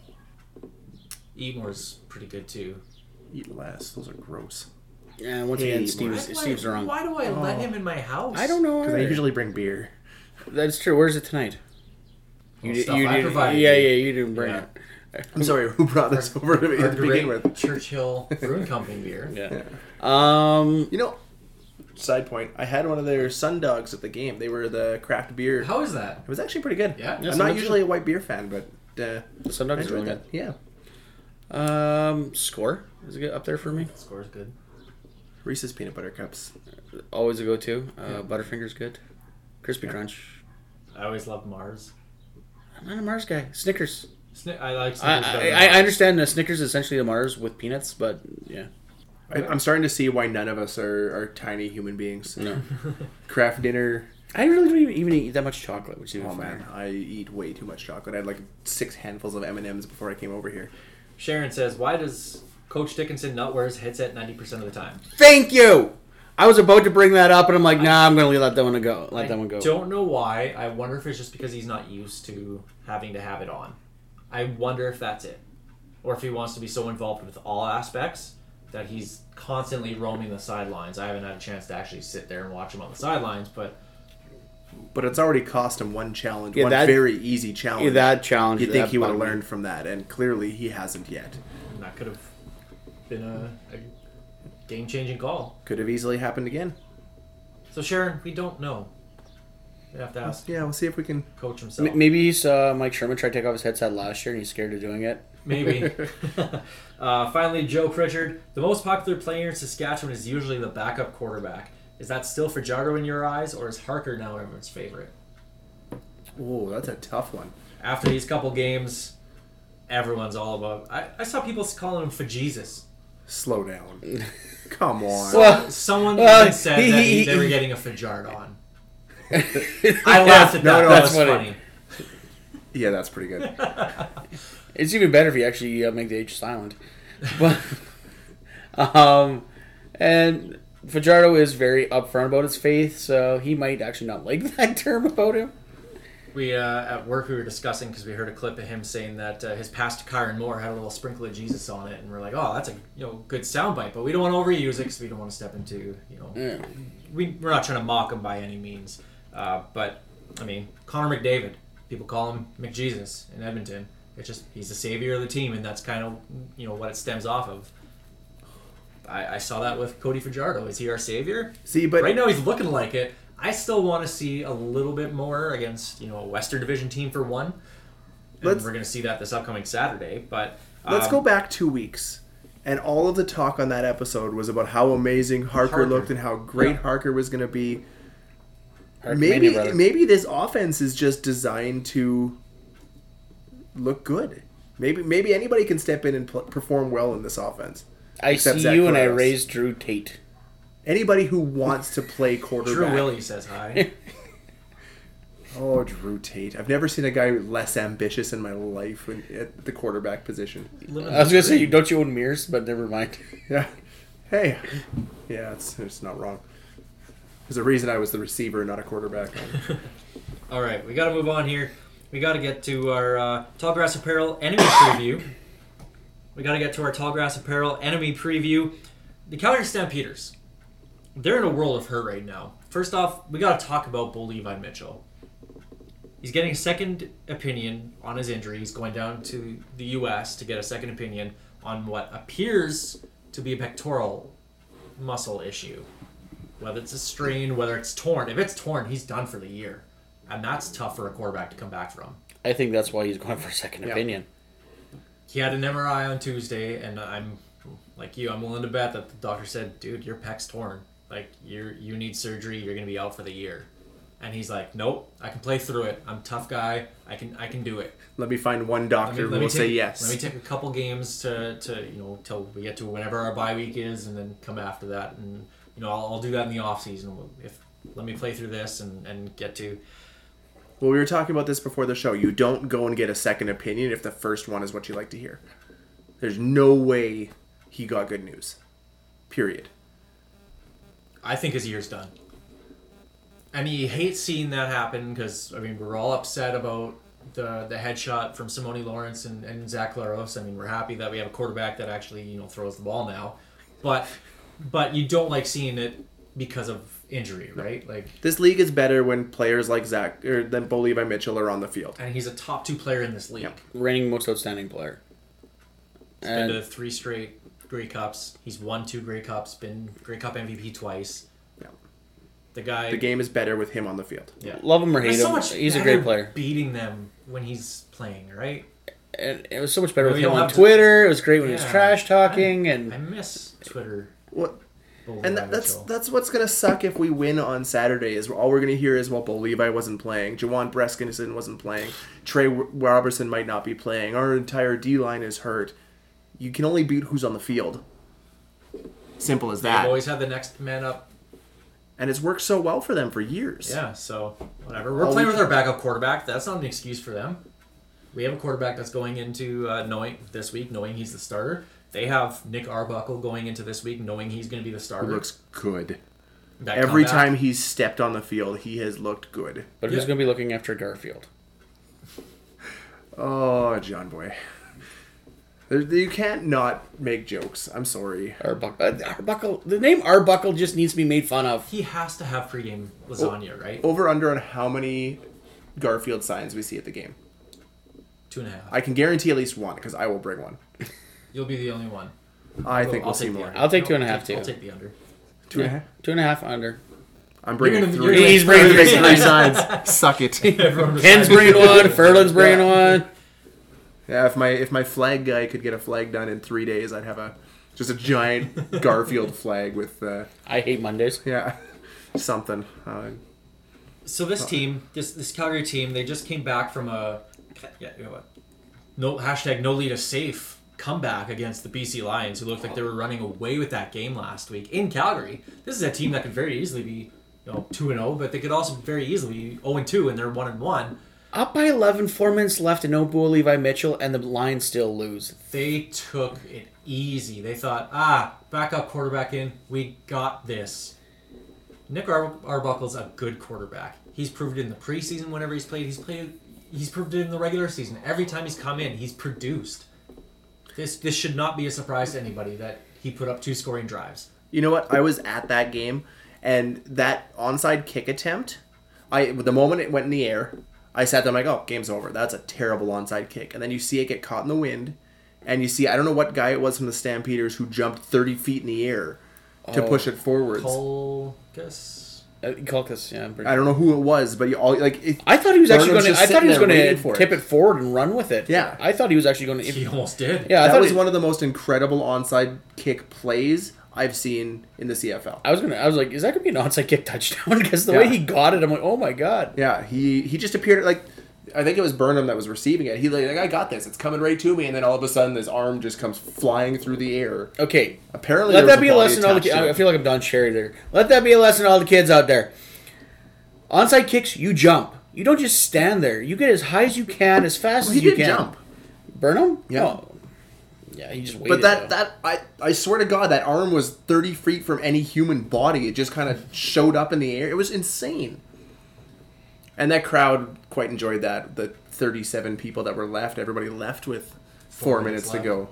Eatmore's pretty good too. Eat less. Those are gross. And once Hey, again, why Steve's, do I- Steve's wrong. Why do I let him in my house? I don't know. Because I either. usually bring beer. That's true. Where's it tonight? Well, did- stuff I did- provided Yeah, you. yeah, you didn't bring Yeah. it. I'm sorry, who brought this over to me Our to begin great with? Churchill Brewing Company beer. Yeah. Um. You know, side point, I had one of their Sun Dogs at the game. They were the craft beer. How is that? It was actually pretty good. Yeah? Yeah, I'm Sun not Dogs usually a white beer fan, but uh, The Sun I Dogs is enjoyed really that. good. Yeah. Um. Score is it good up there for me? Score's good. Reese's Peanut Butter Cups. Always a go-to. Uh, Butterfinger's good. Crispy Crunch. I always loved Mars. I'm not a Mars guy. Snickers. Sni- I like I, Snickers better I, than I Mars. understand that Snickers is essentially a Mars with peanuts, but yeah. I, I'm starting to see why none of us are, are tiny human beings. No. Craft dinner. I really don't even, even eat that much chocolate, which is even Oh man, funnier. I eat way too much chocolate. I had like six handfuls of M and M's before I came over here. Sharon says, why does Coach Dickinson not wear his headset ninety percent of the time? Thank you. I was about to bring that up, and I'm like, nah, I'm gonna let that one go. Let I that one go. don't know why. I wonder if it's just because he's not used to having to have it on. I wonder if that's it. Or if he wants to be so involved with all aspects that he's constantly roaming the sidelines. I haven't had a chance to actually sit there and watch him on the sidelines, but But it's already cost him one challenge, Yeah, one that- very easy challenge. Yeah, that challenge. You'd think that he would have bugged me. learned from that, and clearly he hasn't yet. that could have been a, a game-changing call. Could have easily happened again. So Sharon, we don't know. We have to ask Yeah, we'll see if we can. Coach himself. M- Maybe he saw Mike Sherman try to take off his headset last year, and he's scared of doing it. Maybe. uh, finally, Joe Pritchard. The most popular player in Saskatchewan is usually the backup quarterback. Is that still Fajardo in your eyes, or is Harker now everyone's favorite? Oh, that's a tough one. After these couple games, everyone's all about... I, I saw people calling him Fajesus. Slow down. Come on. Well, Someone well, even said he- that he- he, they were he- getting a Fajardo on. I laughed at that. No, no, that that's was funny. funny. Yeah, that's pretty good. It's even better if you actually uh, make the H silent. But, um, and Fajardo is very upfront about his faith, so he might actually not like that term about him. We uh, at work we were discussing because we heard a clip of him saying that uh, his pass to Kyron Moore had a little sprinkle of Jesus on it, and we're like, oh, that's a you know good soundbite, but we don't want to overuse it because we don't want to step into you know Yeah. we we're not trying to mock him by any means, uh, but I mean Connor McDavid, people call him McJesus in Edmonton. It's just he's the savior of the team, and that's kind of you know what it stems off of. I, I saw that with Cody Fajardo. Is he our savior? See, but Right now he's looking like it. I still want to see a little bit more against, you know, a Western Division team for one. And Let's- we're going to see that this upcoming Saturday. But um, let's go back two weeks. And all of the talk on that episode was about how amazing Harker, Harker. looked and how great Yeah. Harker was going to be. Our Maybe Canadian brother. maybe this offense is just designed to look good. Maybe maybe anybody can step in and pl- perform well in this offense. I Except see Zach you, and I Coraz. raised Drew Tate. Anybody who wants to play quarterback. Drew Willie says hi. Oh, Drew Tate. I've never seen a guy less ambitious in my life when, at the quarterback position. I was gonna say, you don't you own mirrors, but never mind. Yeah. Hey. Yeah, it's, it's not wrong. There's a reason I was the receiver, not a quarterback. All right, we got to move on here. We got to get to our uh, Tall Grass Apparel enemy preview. We got to get to our Tall Grass Apparel enemy preview. The Calgary Stampeders. They're in a world of hurt right now. First off, we got to talk about Bo Levi Mitchell. He's getting a second opinion on his injury. He's going down to the U S to get a second opinion on what appears to be a pectoral muscle issue. Whether it's a strain, whether it's torn. If it's torn, he's done for the year. And that's tough for a quarterback to come back from. I think that's why he's going for a second Yeah. opinion. He had an M R I on Tuesday, and I'm, like you, I'm willing to bet that the doctor said, dude, your pec's torn. Like, you're, you need surgery. You're going to be out for the year. And he's like, nope, I can play through it. I'm a tough guy. I can I can do it. Let me find one Let doctor me, who let me will take, say yes. Let me take a couple games to, to you know, till we get to whenever our bye week is, and then come after that. And, you know, I'll, I'll do that in the off season. If let me play through this and, and get to. Well, we were talking about this before the show. You don't go and get a second opinion if the first one is what you like to hear. There's no way he got good news. Period. I think his year's done. And he hates seeing that happen because, I mean, we're all upset about the the headshot from Simone Lawrence and, and Zach Laros. I mean, we're happy that we have a quarterback that actually, you know, throws the ball now. But but you don't like seeing it because of injury, right? Like, This league is better when players like Zach or than Bo Levi Mitchell are on the field. and he's a top two player in this league. Yep. Reigning most outstanding player. He's been And to three straight Grey Cups. He's won two Grey Cups, been Grey Cup M V P twice. Yeah. The guy... The game is better with him on the field. Yeah. love him or hate It's so him, much he's a better great player. beating them when he's playing, right? And it was so much better Well, with you him don't on have to- Twitter. It was great when he was Yeah. trash talking. And I miss Twitter. What? Bo And Levi that, that's Mitchell. that's what's gonna suck if we win on Saturday. Is all we're gonna hear is well, Bo Levi wasn't playing, Jawan Breskinson wasn't playing, Trey Robertson might not be playing, our entire D line is hurt. You can only beat who's on the field. Simple as They've that. always had the next man up. And it's worked so well for them for years. Yeah, so whatever. We're All playing we- with our backup quarterback. That's not an excuse for them. We have a quarterback that's going into uh, knowing this week, knowing he's the starter. They have Nick Arbuckle going into this week, knowing he's going to be the He starter. looks good. That Every comeback. time he's stepped on the field, he has looked good. but Yeah. who's going to be looking after Garfield? Oh, John Boy. There- You can't not make jokes. I'm sorry. Arbuckle. Uh, Arbuckle. The name Arbuckle just needs to be made fun of. He has to have pregame lasagna, right? Over under on how many Garfield signs we see at the game. Two and a half. I can guarantee at least one because I will bring one. You'll be the only one. I think I'll we'll see take the more. under. I'll take No, two and a I'll half, take- too. I'll take the under. Two and a half. Two and a half under. I'm bringing You're gonna- three. you're He's gonna- bringing Bringing three three sides. Suck it. Everyone Ken's decides- bringing one. Furlan's bringing one. Yeah, if my if my flag guy could get a flag done in three days, I'd have a just a giant Garfield flag with uh, I hate Mondays. yeah something. Uh, So this team, this this Calgary team, they just came back from a yeah, you know what? No hashtag no lead is safe comeback against the B C Lions, who looked like they were running away with that game last week in Calgary. This is a team that could very easily be, you know, two and zero, but they could also very easily be zero and two, and they're one and one. Up by eleven, four minutes left, and no Bo Levi Mitchell, and the Lions still lose. They took it easy. They thought, ah, backup quarterback in, we got this. Nick Ar- Arbuckle's a good quarterback. He's proved it in the preseason whenever he's played. He's played. He's proved it in the regular season. Every time he's come in, he's produced. This this should not be a surprise to anybody that he put up two scoring drives. you know what? I was at that game, and that onside kick attempt. I the moment it went in the air, I sat there. I'm like, oh, game's over. That's a terrible onside kick. And then you see it get caught in the wind, and you see I don't know what guy it was from the Stampeders who jumped thirty feet in the air to Oh, push it forwards. Colgus. Uh, Colcus, yeah. I'm pretty I don't know who it was, but you all like. It, I thought he was actually Burnham's going to. just I thought he was sitting going there waiting to for tip it. it forward and run with it. Yeah. I thought he was actually going to. He almost did. Yeah, I that thought was he- one of the most incredible onside kick plays I've seen in the C F L. I was gonna. I was like, is that gonna be an onside kick touchdown? Because the Yeah. way he got it, I'm like, oh my god. Yeah, he he just appeared like I think it was Burnham that was receiving it. He like, I got this. It's coming right to me, and then all of a sudden, his arm just comes flying through the air. Okay, Apparently, let there that was be a body lesson to all the attached kids. to I it. feel like I'm Don Cherry there. Let that be a lesson to all the kids out there. Onside kicks, you jump. You don't just stand there. You get as high as you can, as fast Well, as he you did can. jump. Burnham? Yeah. Oh. Yeah, he just waited. But that though. that I I swear to God, that arm was thirty feet from any human body. It just kind of showed up in the air. It was insane. And that crowd quite enjoyed that. The thirty-seven people that were left, everybody left with four, Four minutes, minutes to left. go.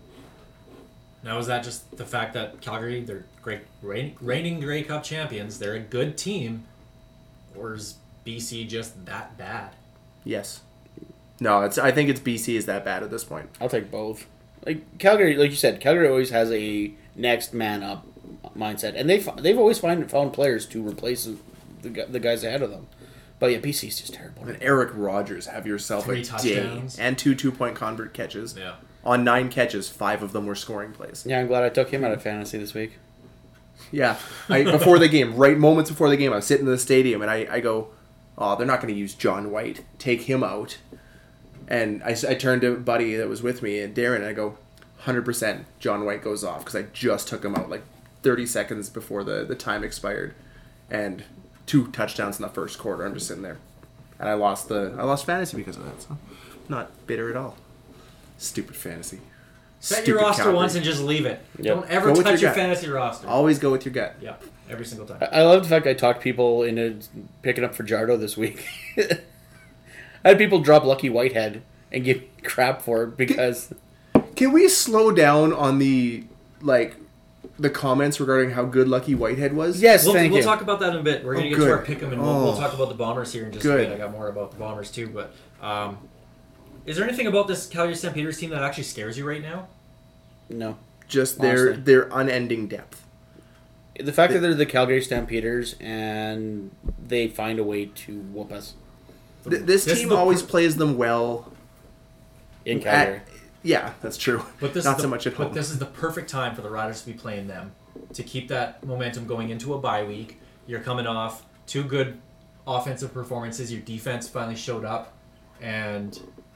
Now, is that just the fact that Calgary, they're great, reign, reigning Grey Cup champions, they're a good team, or is B C just that bad? Yes. No, it's. I think it's B C is that bad at this point. I'll take both. Like Calgary, like you said, Calgary always has a next man up mindset, and they they've always find found players to replace the gu- the guys ahead of them. But yeah, B C's just terrible. And Eric Rogers, have yourself Three a touchdowns. day and two two point convert catches. Yeah. On nine catches, five of them were scoring plays. Yeah, I'm glad I took him out of fantasy this week. Yeah, I, before the game, right moments before the game, I was sitting in the stadium and I, I go, oh, they're not going to use John White. Take him out. And I, s- I turned to a buddy that was with me, and Darren, and I go, one hundred percent John White goes off because I just took him out like thirty seconds before the, the time expired. And two touchdowns in the first quarter. I'm just sitting there. And I lost the I lost fantasy because of that. So not bitter at all. Stupid fantasy. Set Stupid your roster Calgary. once and just leave it. Yep. Don't ever Go with touch your your, gut. fantasy roster. Always go with your gut. Yeah, every single time. I I love the fact I talked people into picking up Fajardo this week. I had people drop Lucky Whitehead and give me crap for it because Can we slow down on the like the comments regarding how good Lucky Whitehead was? yes, We'll, thank we'll you. talk about that in a bit. We're going to Oh, get to our good. pick 'em and we'll, we'll Oh. talk about the Bombers here in just Good. a bit. I got more about the Bombers too. But um, is there anything about this Calgary Stampeders team that actually scares you right now? no, Just their Honestly. their unending depth. the fact that they're the Calgary Stampeders and they find a way to whoop us Th- this, This is team the always per- plays them well. in Calgary. At, yeah, that's true. But this Not is the, so much at But home. this is the perfect time for the Riders to be playing them to keep that momentum going into a bye week. You're coming off two good offensive performances. Your defense finally showed up, and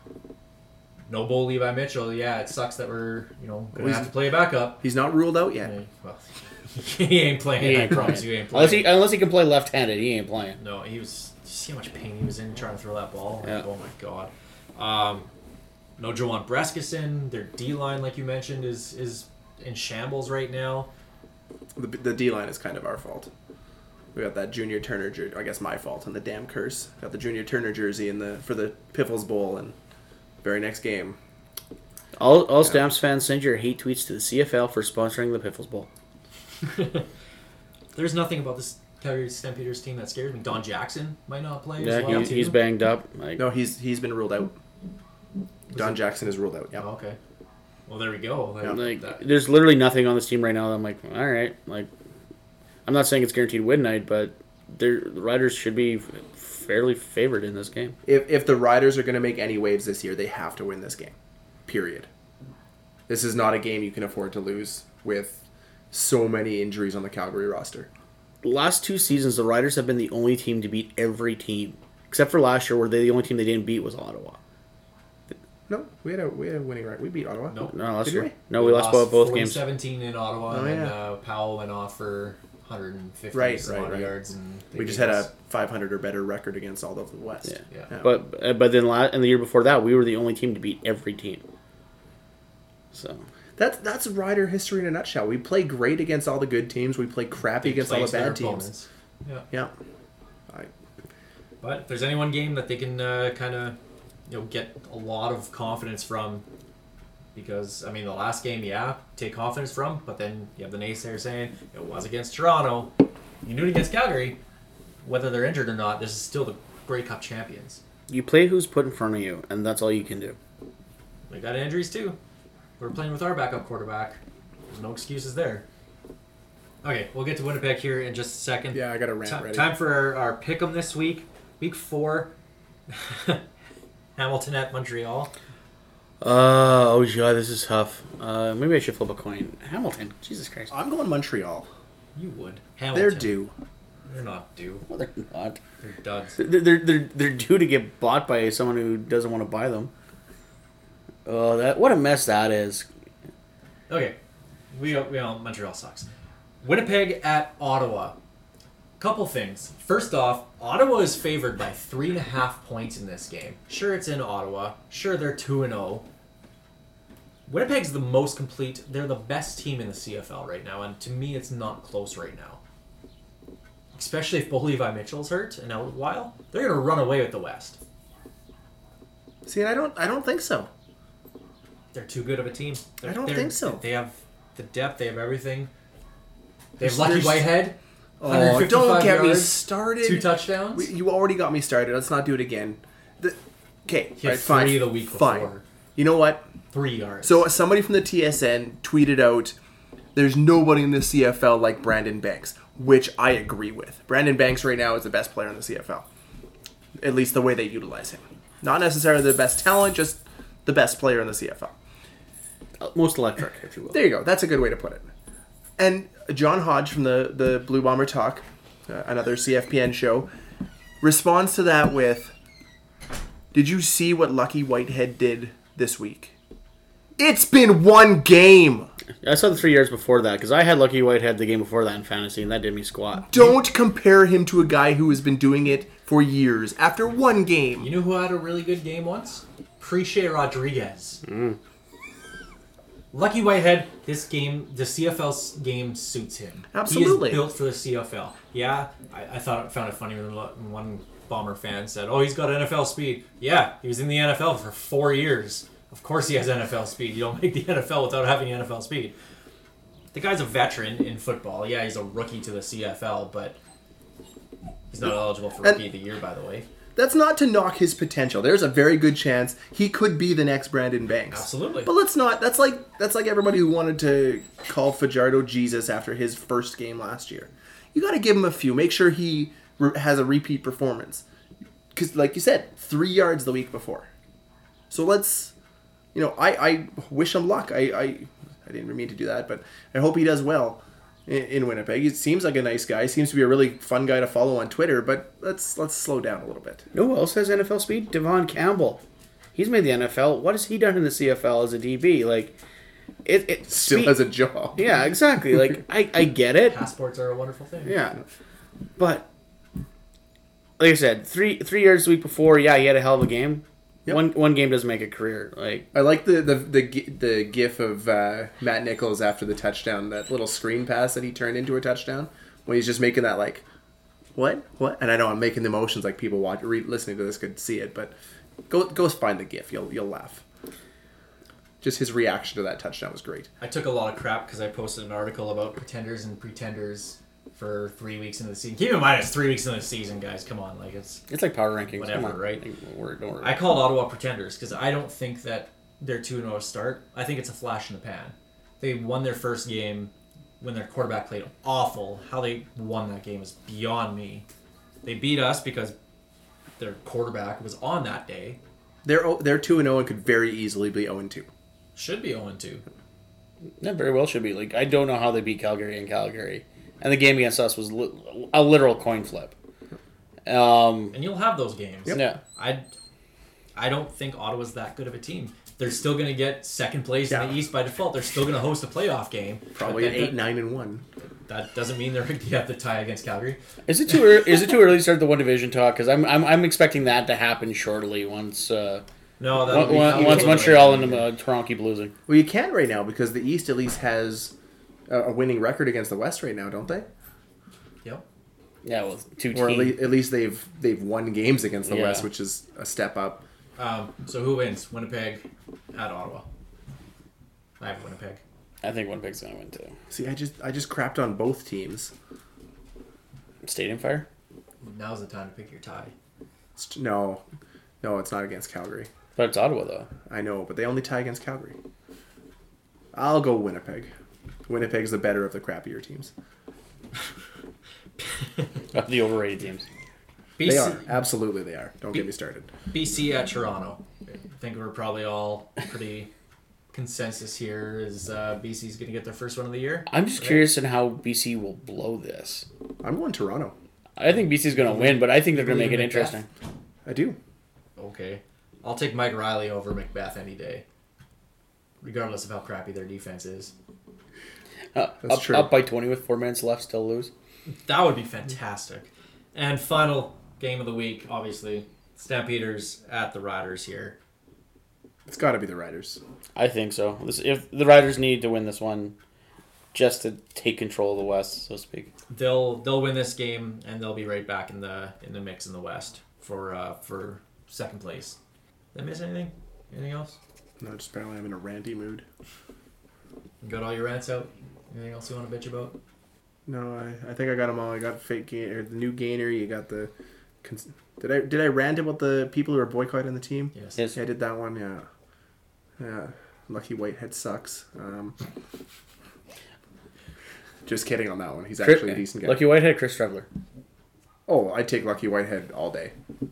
no Bo Levi Mitchell. Yeah, it sucks that we're you know gonna He's- have to play a backup. He's not ruled out yet. Yeah, well, he ain't playing. He ain't I promise playing. you, he ain't playing. Unless he unless he can play left-handed, he ain't playing. No, he was. Did you see how much pain he was in trying to throw that ball? Like, Yeah. Oh my god. Um, no Joanne Breskison. Their D line, like you mentioned, is is in shambles right now. The, the D line is kind of our fault. We got that Junior Turner jersey. I guess my fault and the damn curse. Got the Junior Turner jersey in the for the Piffles Bowl and very next game. All all Stamps fans, send your hate tweets to the C F L for sponsoring the Piffles Bowl. There's nothing about this Calgary Stampeders team that scares me. Don Jackson might not play Yeah, as well. he, too. he's banged up. Like, No, he's he's been ruled out. Don Jackson is ruled out. Yeah. Oh, okay. Well, there we go. Like, like that- there's literally nothing on this team right now that I'm like, all right, like I'm not saying it's guaranteed win night, but they're, the Riders should be f- fairly favored in this game. If if the Riders are going to make any waves this year, they have to win this game. Period. This is not a game you can afford to lose with so many injuries on the Calgary roster. The last two seasons, the Riders have been the only team to beat every team, except for last year, where they the only team they didn't beat was Ottawa. No, we had a we had a winning record. We beat Ottawa. No. No, last Did year. we? No, we, lost, both, both forty games. seventeen in Ottawa, Oh, and then yeah. uh, Powell went off for one hundred fifty Right, some right, odd right. yards. And they We just beat had us. a five hundred or better record against all of the West. Yeah. Yeah. But uh, but then la- and the year before that, we were the only team to beat every team. So That's that's Rider history in a nutshell. We play great against all the good teams. We play crappy They against play all the to their bad teams. opponents. Yeah. Yeah. I, But if there's any one game that they can uh, kind of, you know, get a lot of confidence from, because I mean the last game, yeah, take confidence from, but then you have the naysayers saying it was against Toronto, you knew it against Calgary, whether they're injured or not. This is still the Grey Cup champions. you play who's put in front of you, and that's all you can do. We got injuries too. We're playing with our backup quarterback. There's no excuses there. Okay, we'll get to Winnipeg here in just a second. yeah, I got a rant Ti- ready. Time for our, our pick 'em this week. Week four. Hamilton at Montreal. Uh, oh god, this is tough. Uh, maybe I should flip a coin. Hamilton, Jesus Christ. I'm going Montreal. You would. Hamilton. They're due. They're not due. Well, they're not. They're duds. They're, they're, they're, they're due to get bought by someone who doesn't want to buy them. Oh, that what a mess that is. Okay. We, we all, Montreal sucks. Winnipeg at Ottawa. Couple things. First off, Ottawa is favored by three and a half points in this game. Sure, it's in Ottawa. Sure, they're two and zero. Winnipeg's the most complete. They're the best team in the C F L right now, and to me, it's not close right now. Especially if Bo Levi Mitchell's hurt and out a while, they're going to run away with the West. See, and I don't, I don't think so. They're too good of a team. They're, I don't they're- think so. They have the depth. They have everything. They have There's- Lucky there's- Whitehead. Oh, one hundred fifty-five don't get me yards, started. Two touchdowns. We- You already got me started. Let's not do it again. The, okay, He had right, fine. three the week fine. before. You know what? Three yards. So somebody from the T S N tweeted out, "There's nobody in the C F L like Brandon Banks," which I agree with. Brandon Banks right now is the best player in the C F L, at least the way they utilize him. Not necessarily the best talent, just the best player in the C F L. Uh, Most electric, if you will. There you go. That's a good way to put it. And John Hodge from the, the Blue Bomber Talk, uh, another C F P N show, responds to that with, "Did you see what Lucky Whitehead did this week? It's been one game. I saw the three years before that because I had Lucky Whitehead the game before that in fantasy, and that did me squat. Don't compare him to a guy who has been doing it for years after one game." You know who had a really good game once? Preche Rodriguez. Mm. Lucky Whitehead, this game, the C F L game suits him. Absolutely. He is built for the C F L. Yeah, I, I thought found it funny when one Bomber fan said, "Oh, he's got N F L speed." Yeah, he was in the N F L for four years. Of course he has N F L speed. You don't make the N F L without having N F L speed. The guy's a veteran in football. Yeah, he's a rookie to the C F L, but he's not eligible for Rookie of the Year, by the way. That's not to knock his potential. There's a very good chance he could be the next Brandon Banks. Absolutely. But let's not. That's like that's like everybody who wanted to call Fajardo Jesus after his first game last year. You got to give him a few. Make sure he re- has a repeat performance. Because, like you said, three yards the week before. So let's, you know, I, I wish him luck. I, I I didn't mean to do that, but I hope he does well in, in Winnipeg. He seems like a nice guy. He seems to be a really fun guy to follow on Twitter. But let's let's slow down a little bit. You know who else has N F L speed? Devon Campbell. He's made the N F L. What has he done in the C F L as a D B? Like, it, it Still speed- has a job. Yeah, exactly. Like, I, I get it. Passports are a wonderful thing. Yeah, but like I said, three three years the week before, yeah, he had a hell of a game. Yep. One one game doesn't make a career. Like, I like the the the, gi- the gif of uh, Matt Nichols after the touchdown, that little screen pass that he turned into a touchdown, when he's just making that like, what, what? And I know I'm making the motions like people watch, re- listening to this could see it, but go go find the gif. You'll you'll laugh. Just his reaction to that touchdown was great. I took a lot of crap because I posted an article about pretenders and pretenders for three weeks into the season. Keep in mind, it's three weeks into the season, guys. Come on, like it's it's like power rankings. Whatever, Come on. right? Like, we're, don't worry. I called Ottawa pretenders because I don't think that they're two and oh start. I think it's a flash in the pan. They won their first game when their quarterback played awful. How they won that game is beyond me. They beat us because their quarterback was on that day. They're o- they're two and zero and could very easily be zero and two. Should be oh and two. That very well should be. Like, I don't know how they beat Calgary in Calgary, and the game against us was li- a literal coin flip. Um, And you'll have those games. yeah. I, I don't think Ottawa's that good of a team. They're still going to get second place in Yeah. the East by default. They're still going to host a playoff game. Probably But an that, eight nine and one. That doesn't mean they're going to have to tie against Calgary. Is it too early? Is it too early to start the one division talk? Because I'm, I'm I'm expecting that to happen shortly once uh, No, that'll be once, once Montreal and uh, Toronto keep losing. Well, you can't right now because the East at least has a, a winning record against the West right now, don't they? Yep. Yeah, well, two Or at, teams. le- at least they've they've won games against the Yeah. West, which is a step up. Um, so who wins? Winnipeg at Ottawa. I have Winnipeg. I think Winnipeg's gonna win too. See, I just I just crapped on both teams. Stadium Fire. Now's the time to pick your tie. It's- No, no, it's not against Calgary. But it's Ottawa though. I know, but they only tie against Calgary. I'll go Winnipeg. Winnipeg's the better of the crappier teams. The overrated teams. B C, They are. Absolutely they are. Don't get me started. B C at Toronto. I think we're probably all pretty consensus here is uh, B C's going to get their first one of the year. I'm just curious in how B C will blow this. I'm going Toronto. I think B C's gonna win, but I think they're gonna make it Believe in interesting. I do. Okay. I'll take Mike Riley over Macbeth any day. Regardless of how crappy their defense is. Uh, That's up, true. up by twenty with four minutes left, still lose. That would be fantastic. And final game of the week, obviously, Stampeders at the Riders here. It's got to be the Riders. I think so. This, if the Riders need to win this one, just to take control of the West, so to speak. They'll they'll win this game and they'll be right back in the in the mix in the West for uh, for second place. Did I miss anything? Anything else? No, just apparently I'm in a ranty mood. You got all your rants out? Anything else you want to bitch about? No, I, I think I got them all. I got fake gain or the new gainer. You got the. Cons- did I did I rant about the people who are boycotting the team? Yes. Yes. Yeah, I did that one. Yeah. Yeah. Lucky Whitehead sucks. Um, just kidding on that one. He's actually a decent guy. Lucky Whitehead, Chris Trevler. Oh, I'd take Lucky Whitehead all day.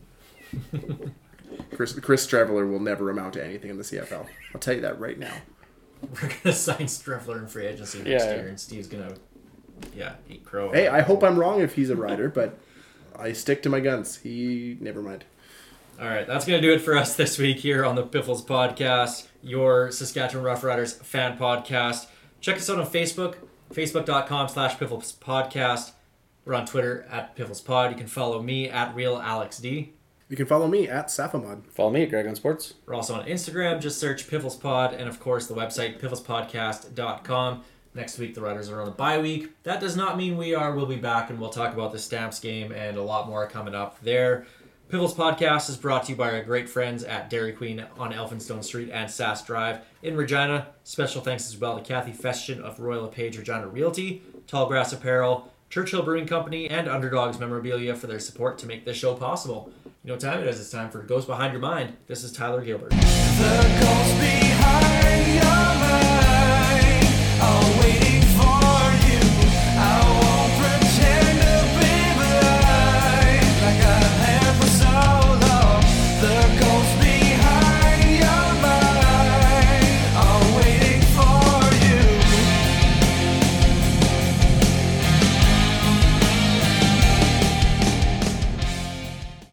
Chris Chris Trevler will never amount to anything in the C F L. I'll tell you that right now. We're gonna sign Streffler in free agency next Yeah. year, and Steve's gonna, yeah, eat crow. Hey, I hope I'm wrong if he's a rider, but I stick to my guns. He never mind. All right, that's going to do it for us this week here on the Piffles Podcast, your Saskatchewan Roughriders fan podcast. Check us out on Facebook, facebook.com slash Piffles Podcast. We're on Twitter at Piffles Pod. You can follow me at Real Alex D. You can follow me at Safamod. Follow me at Greg on Sports. We're also on Instagram. Just search Piffles Pod, and of course the website piffles podcast dot com. Next week the Riders are on a bye week. That does not mean we are. We'll be back, and we'll talk about the Stamps game and a lot more coming up there. Piffles Podcast is brought to you by our great friends at Dairy Queen on Elphinstone Street and Sass Drive in Regina. Special thanks as well to Kathy Festian of Royal LePage Regina Realty, Tallgrass Apparel, Churchill Brewing Company, and Underdogs Memorabilia for their support to make this show possible. You know what time it is? It's time for Ghost Behind Your Mind. This is Tyler Gilbert. The ghost behind your mind are waiting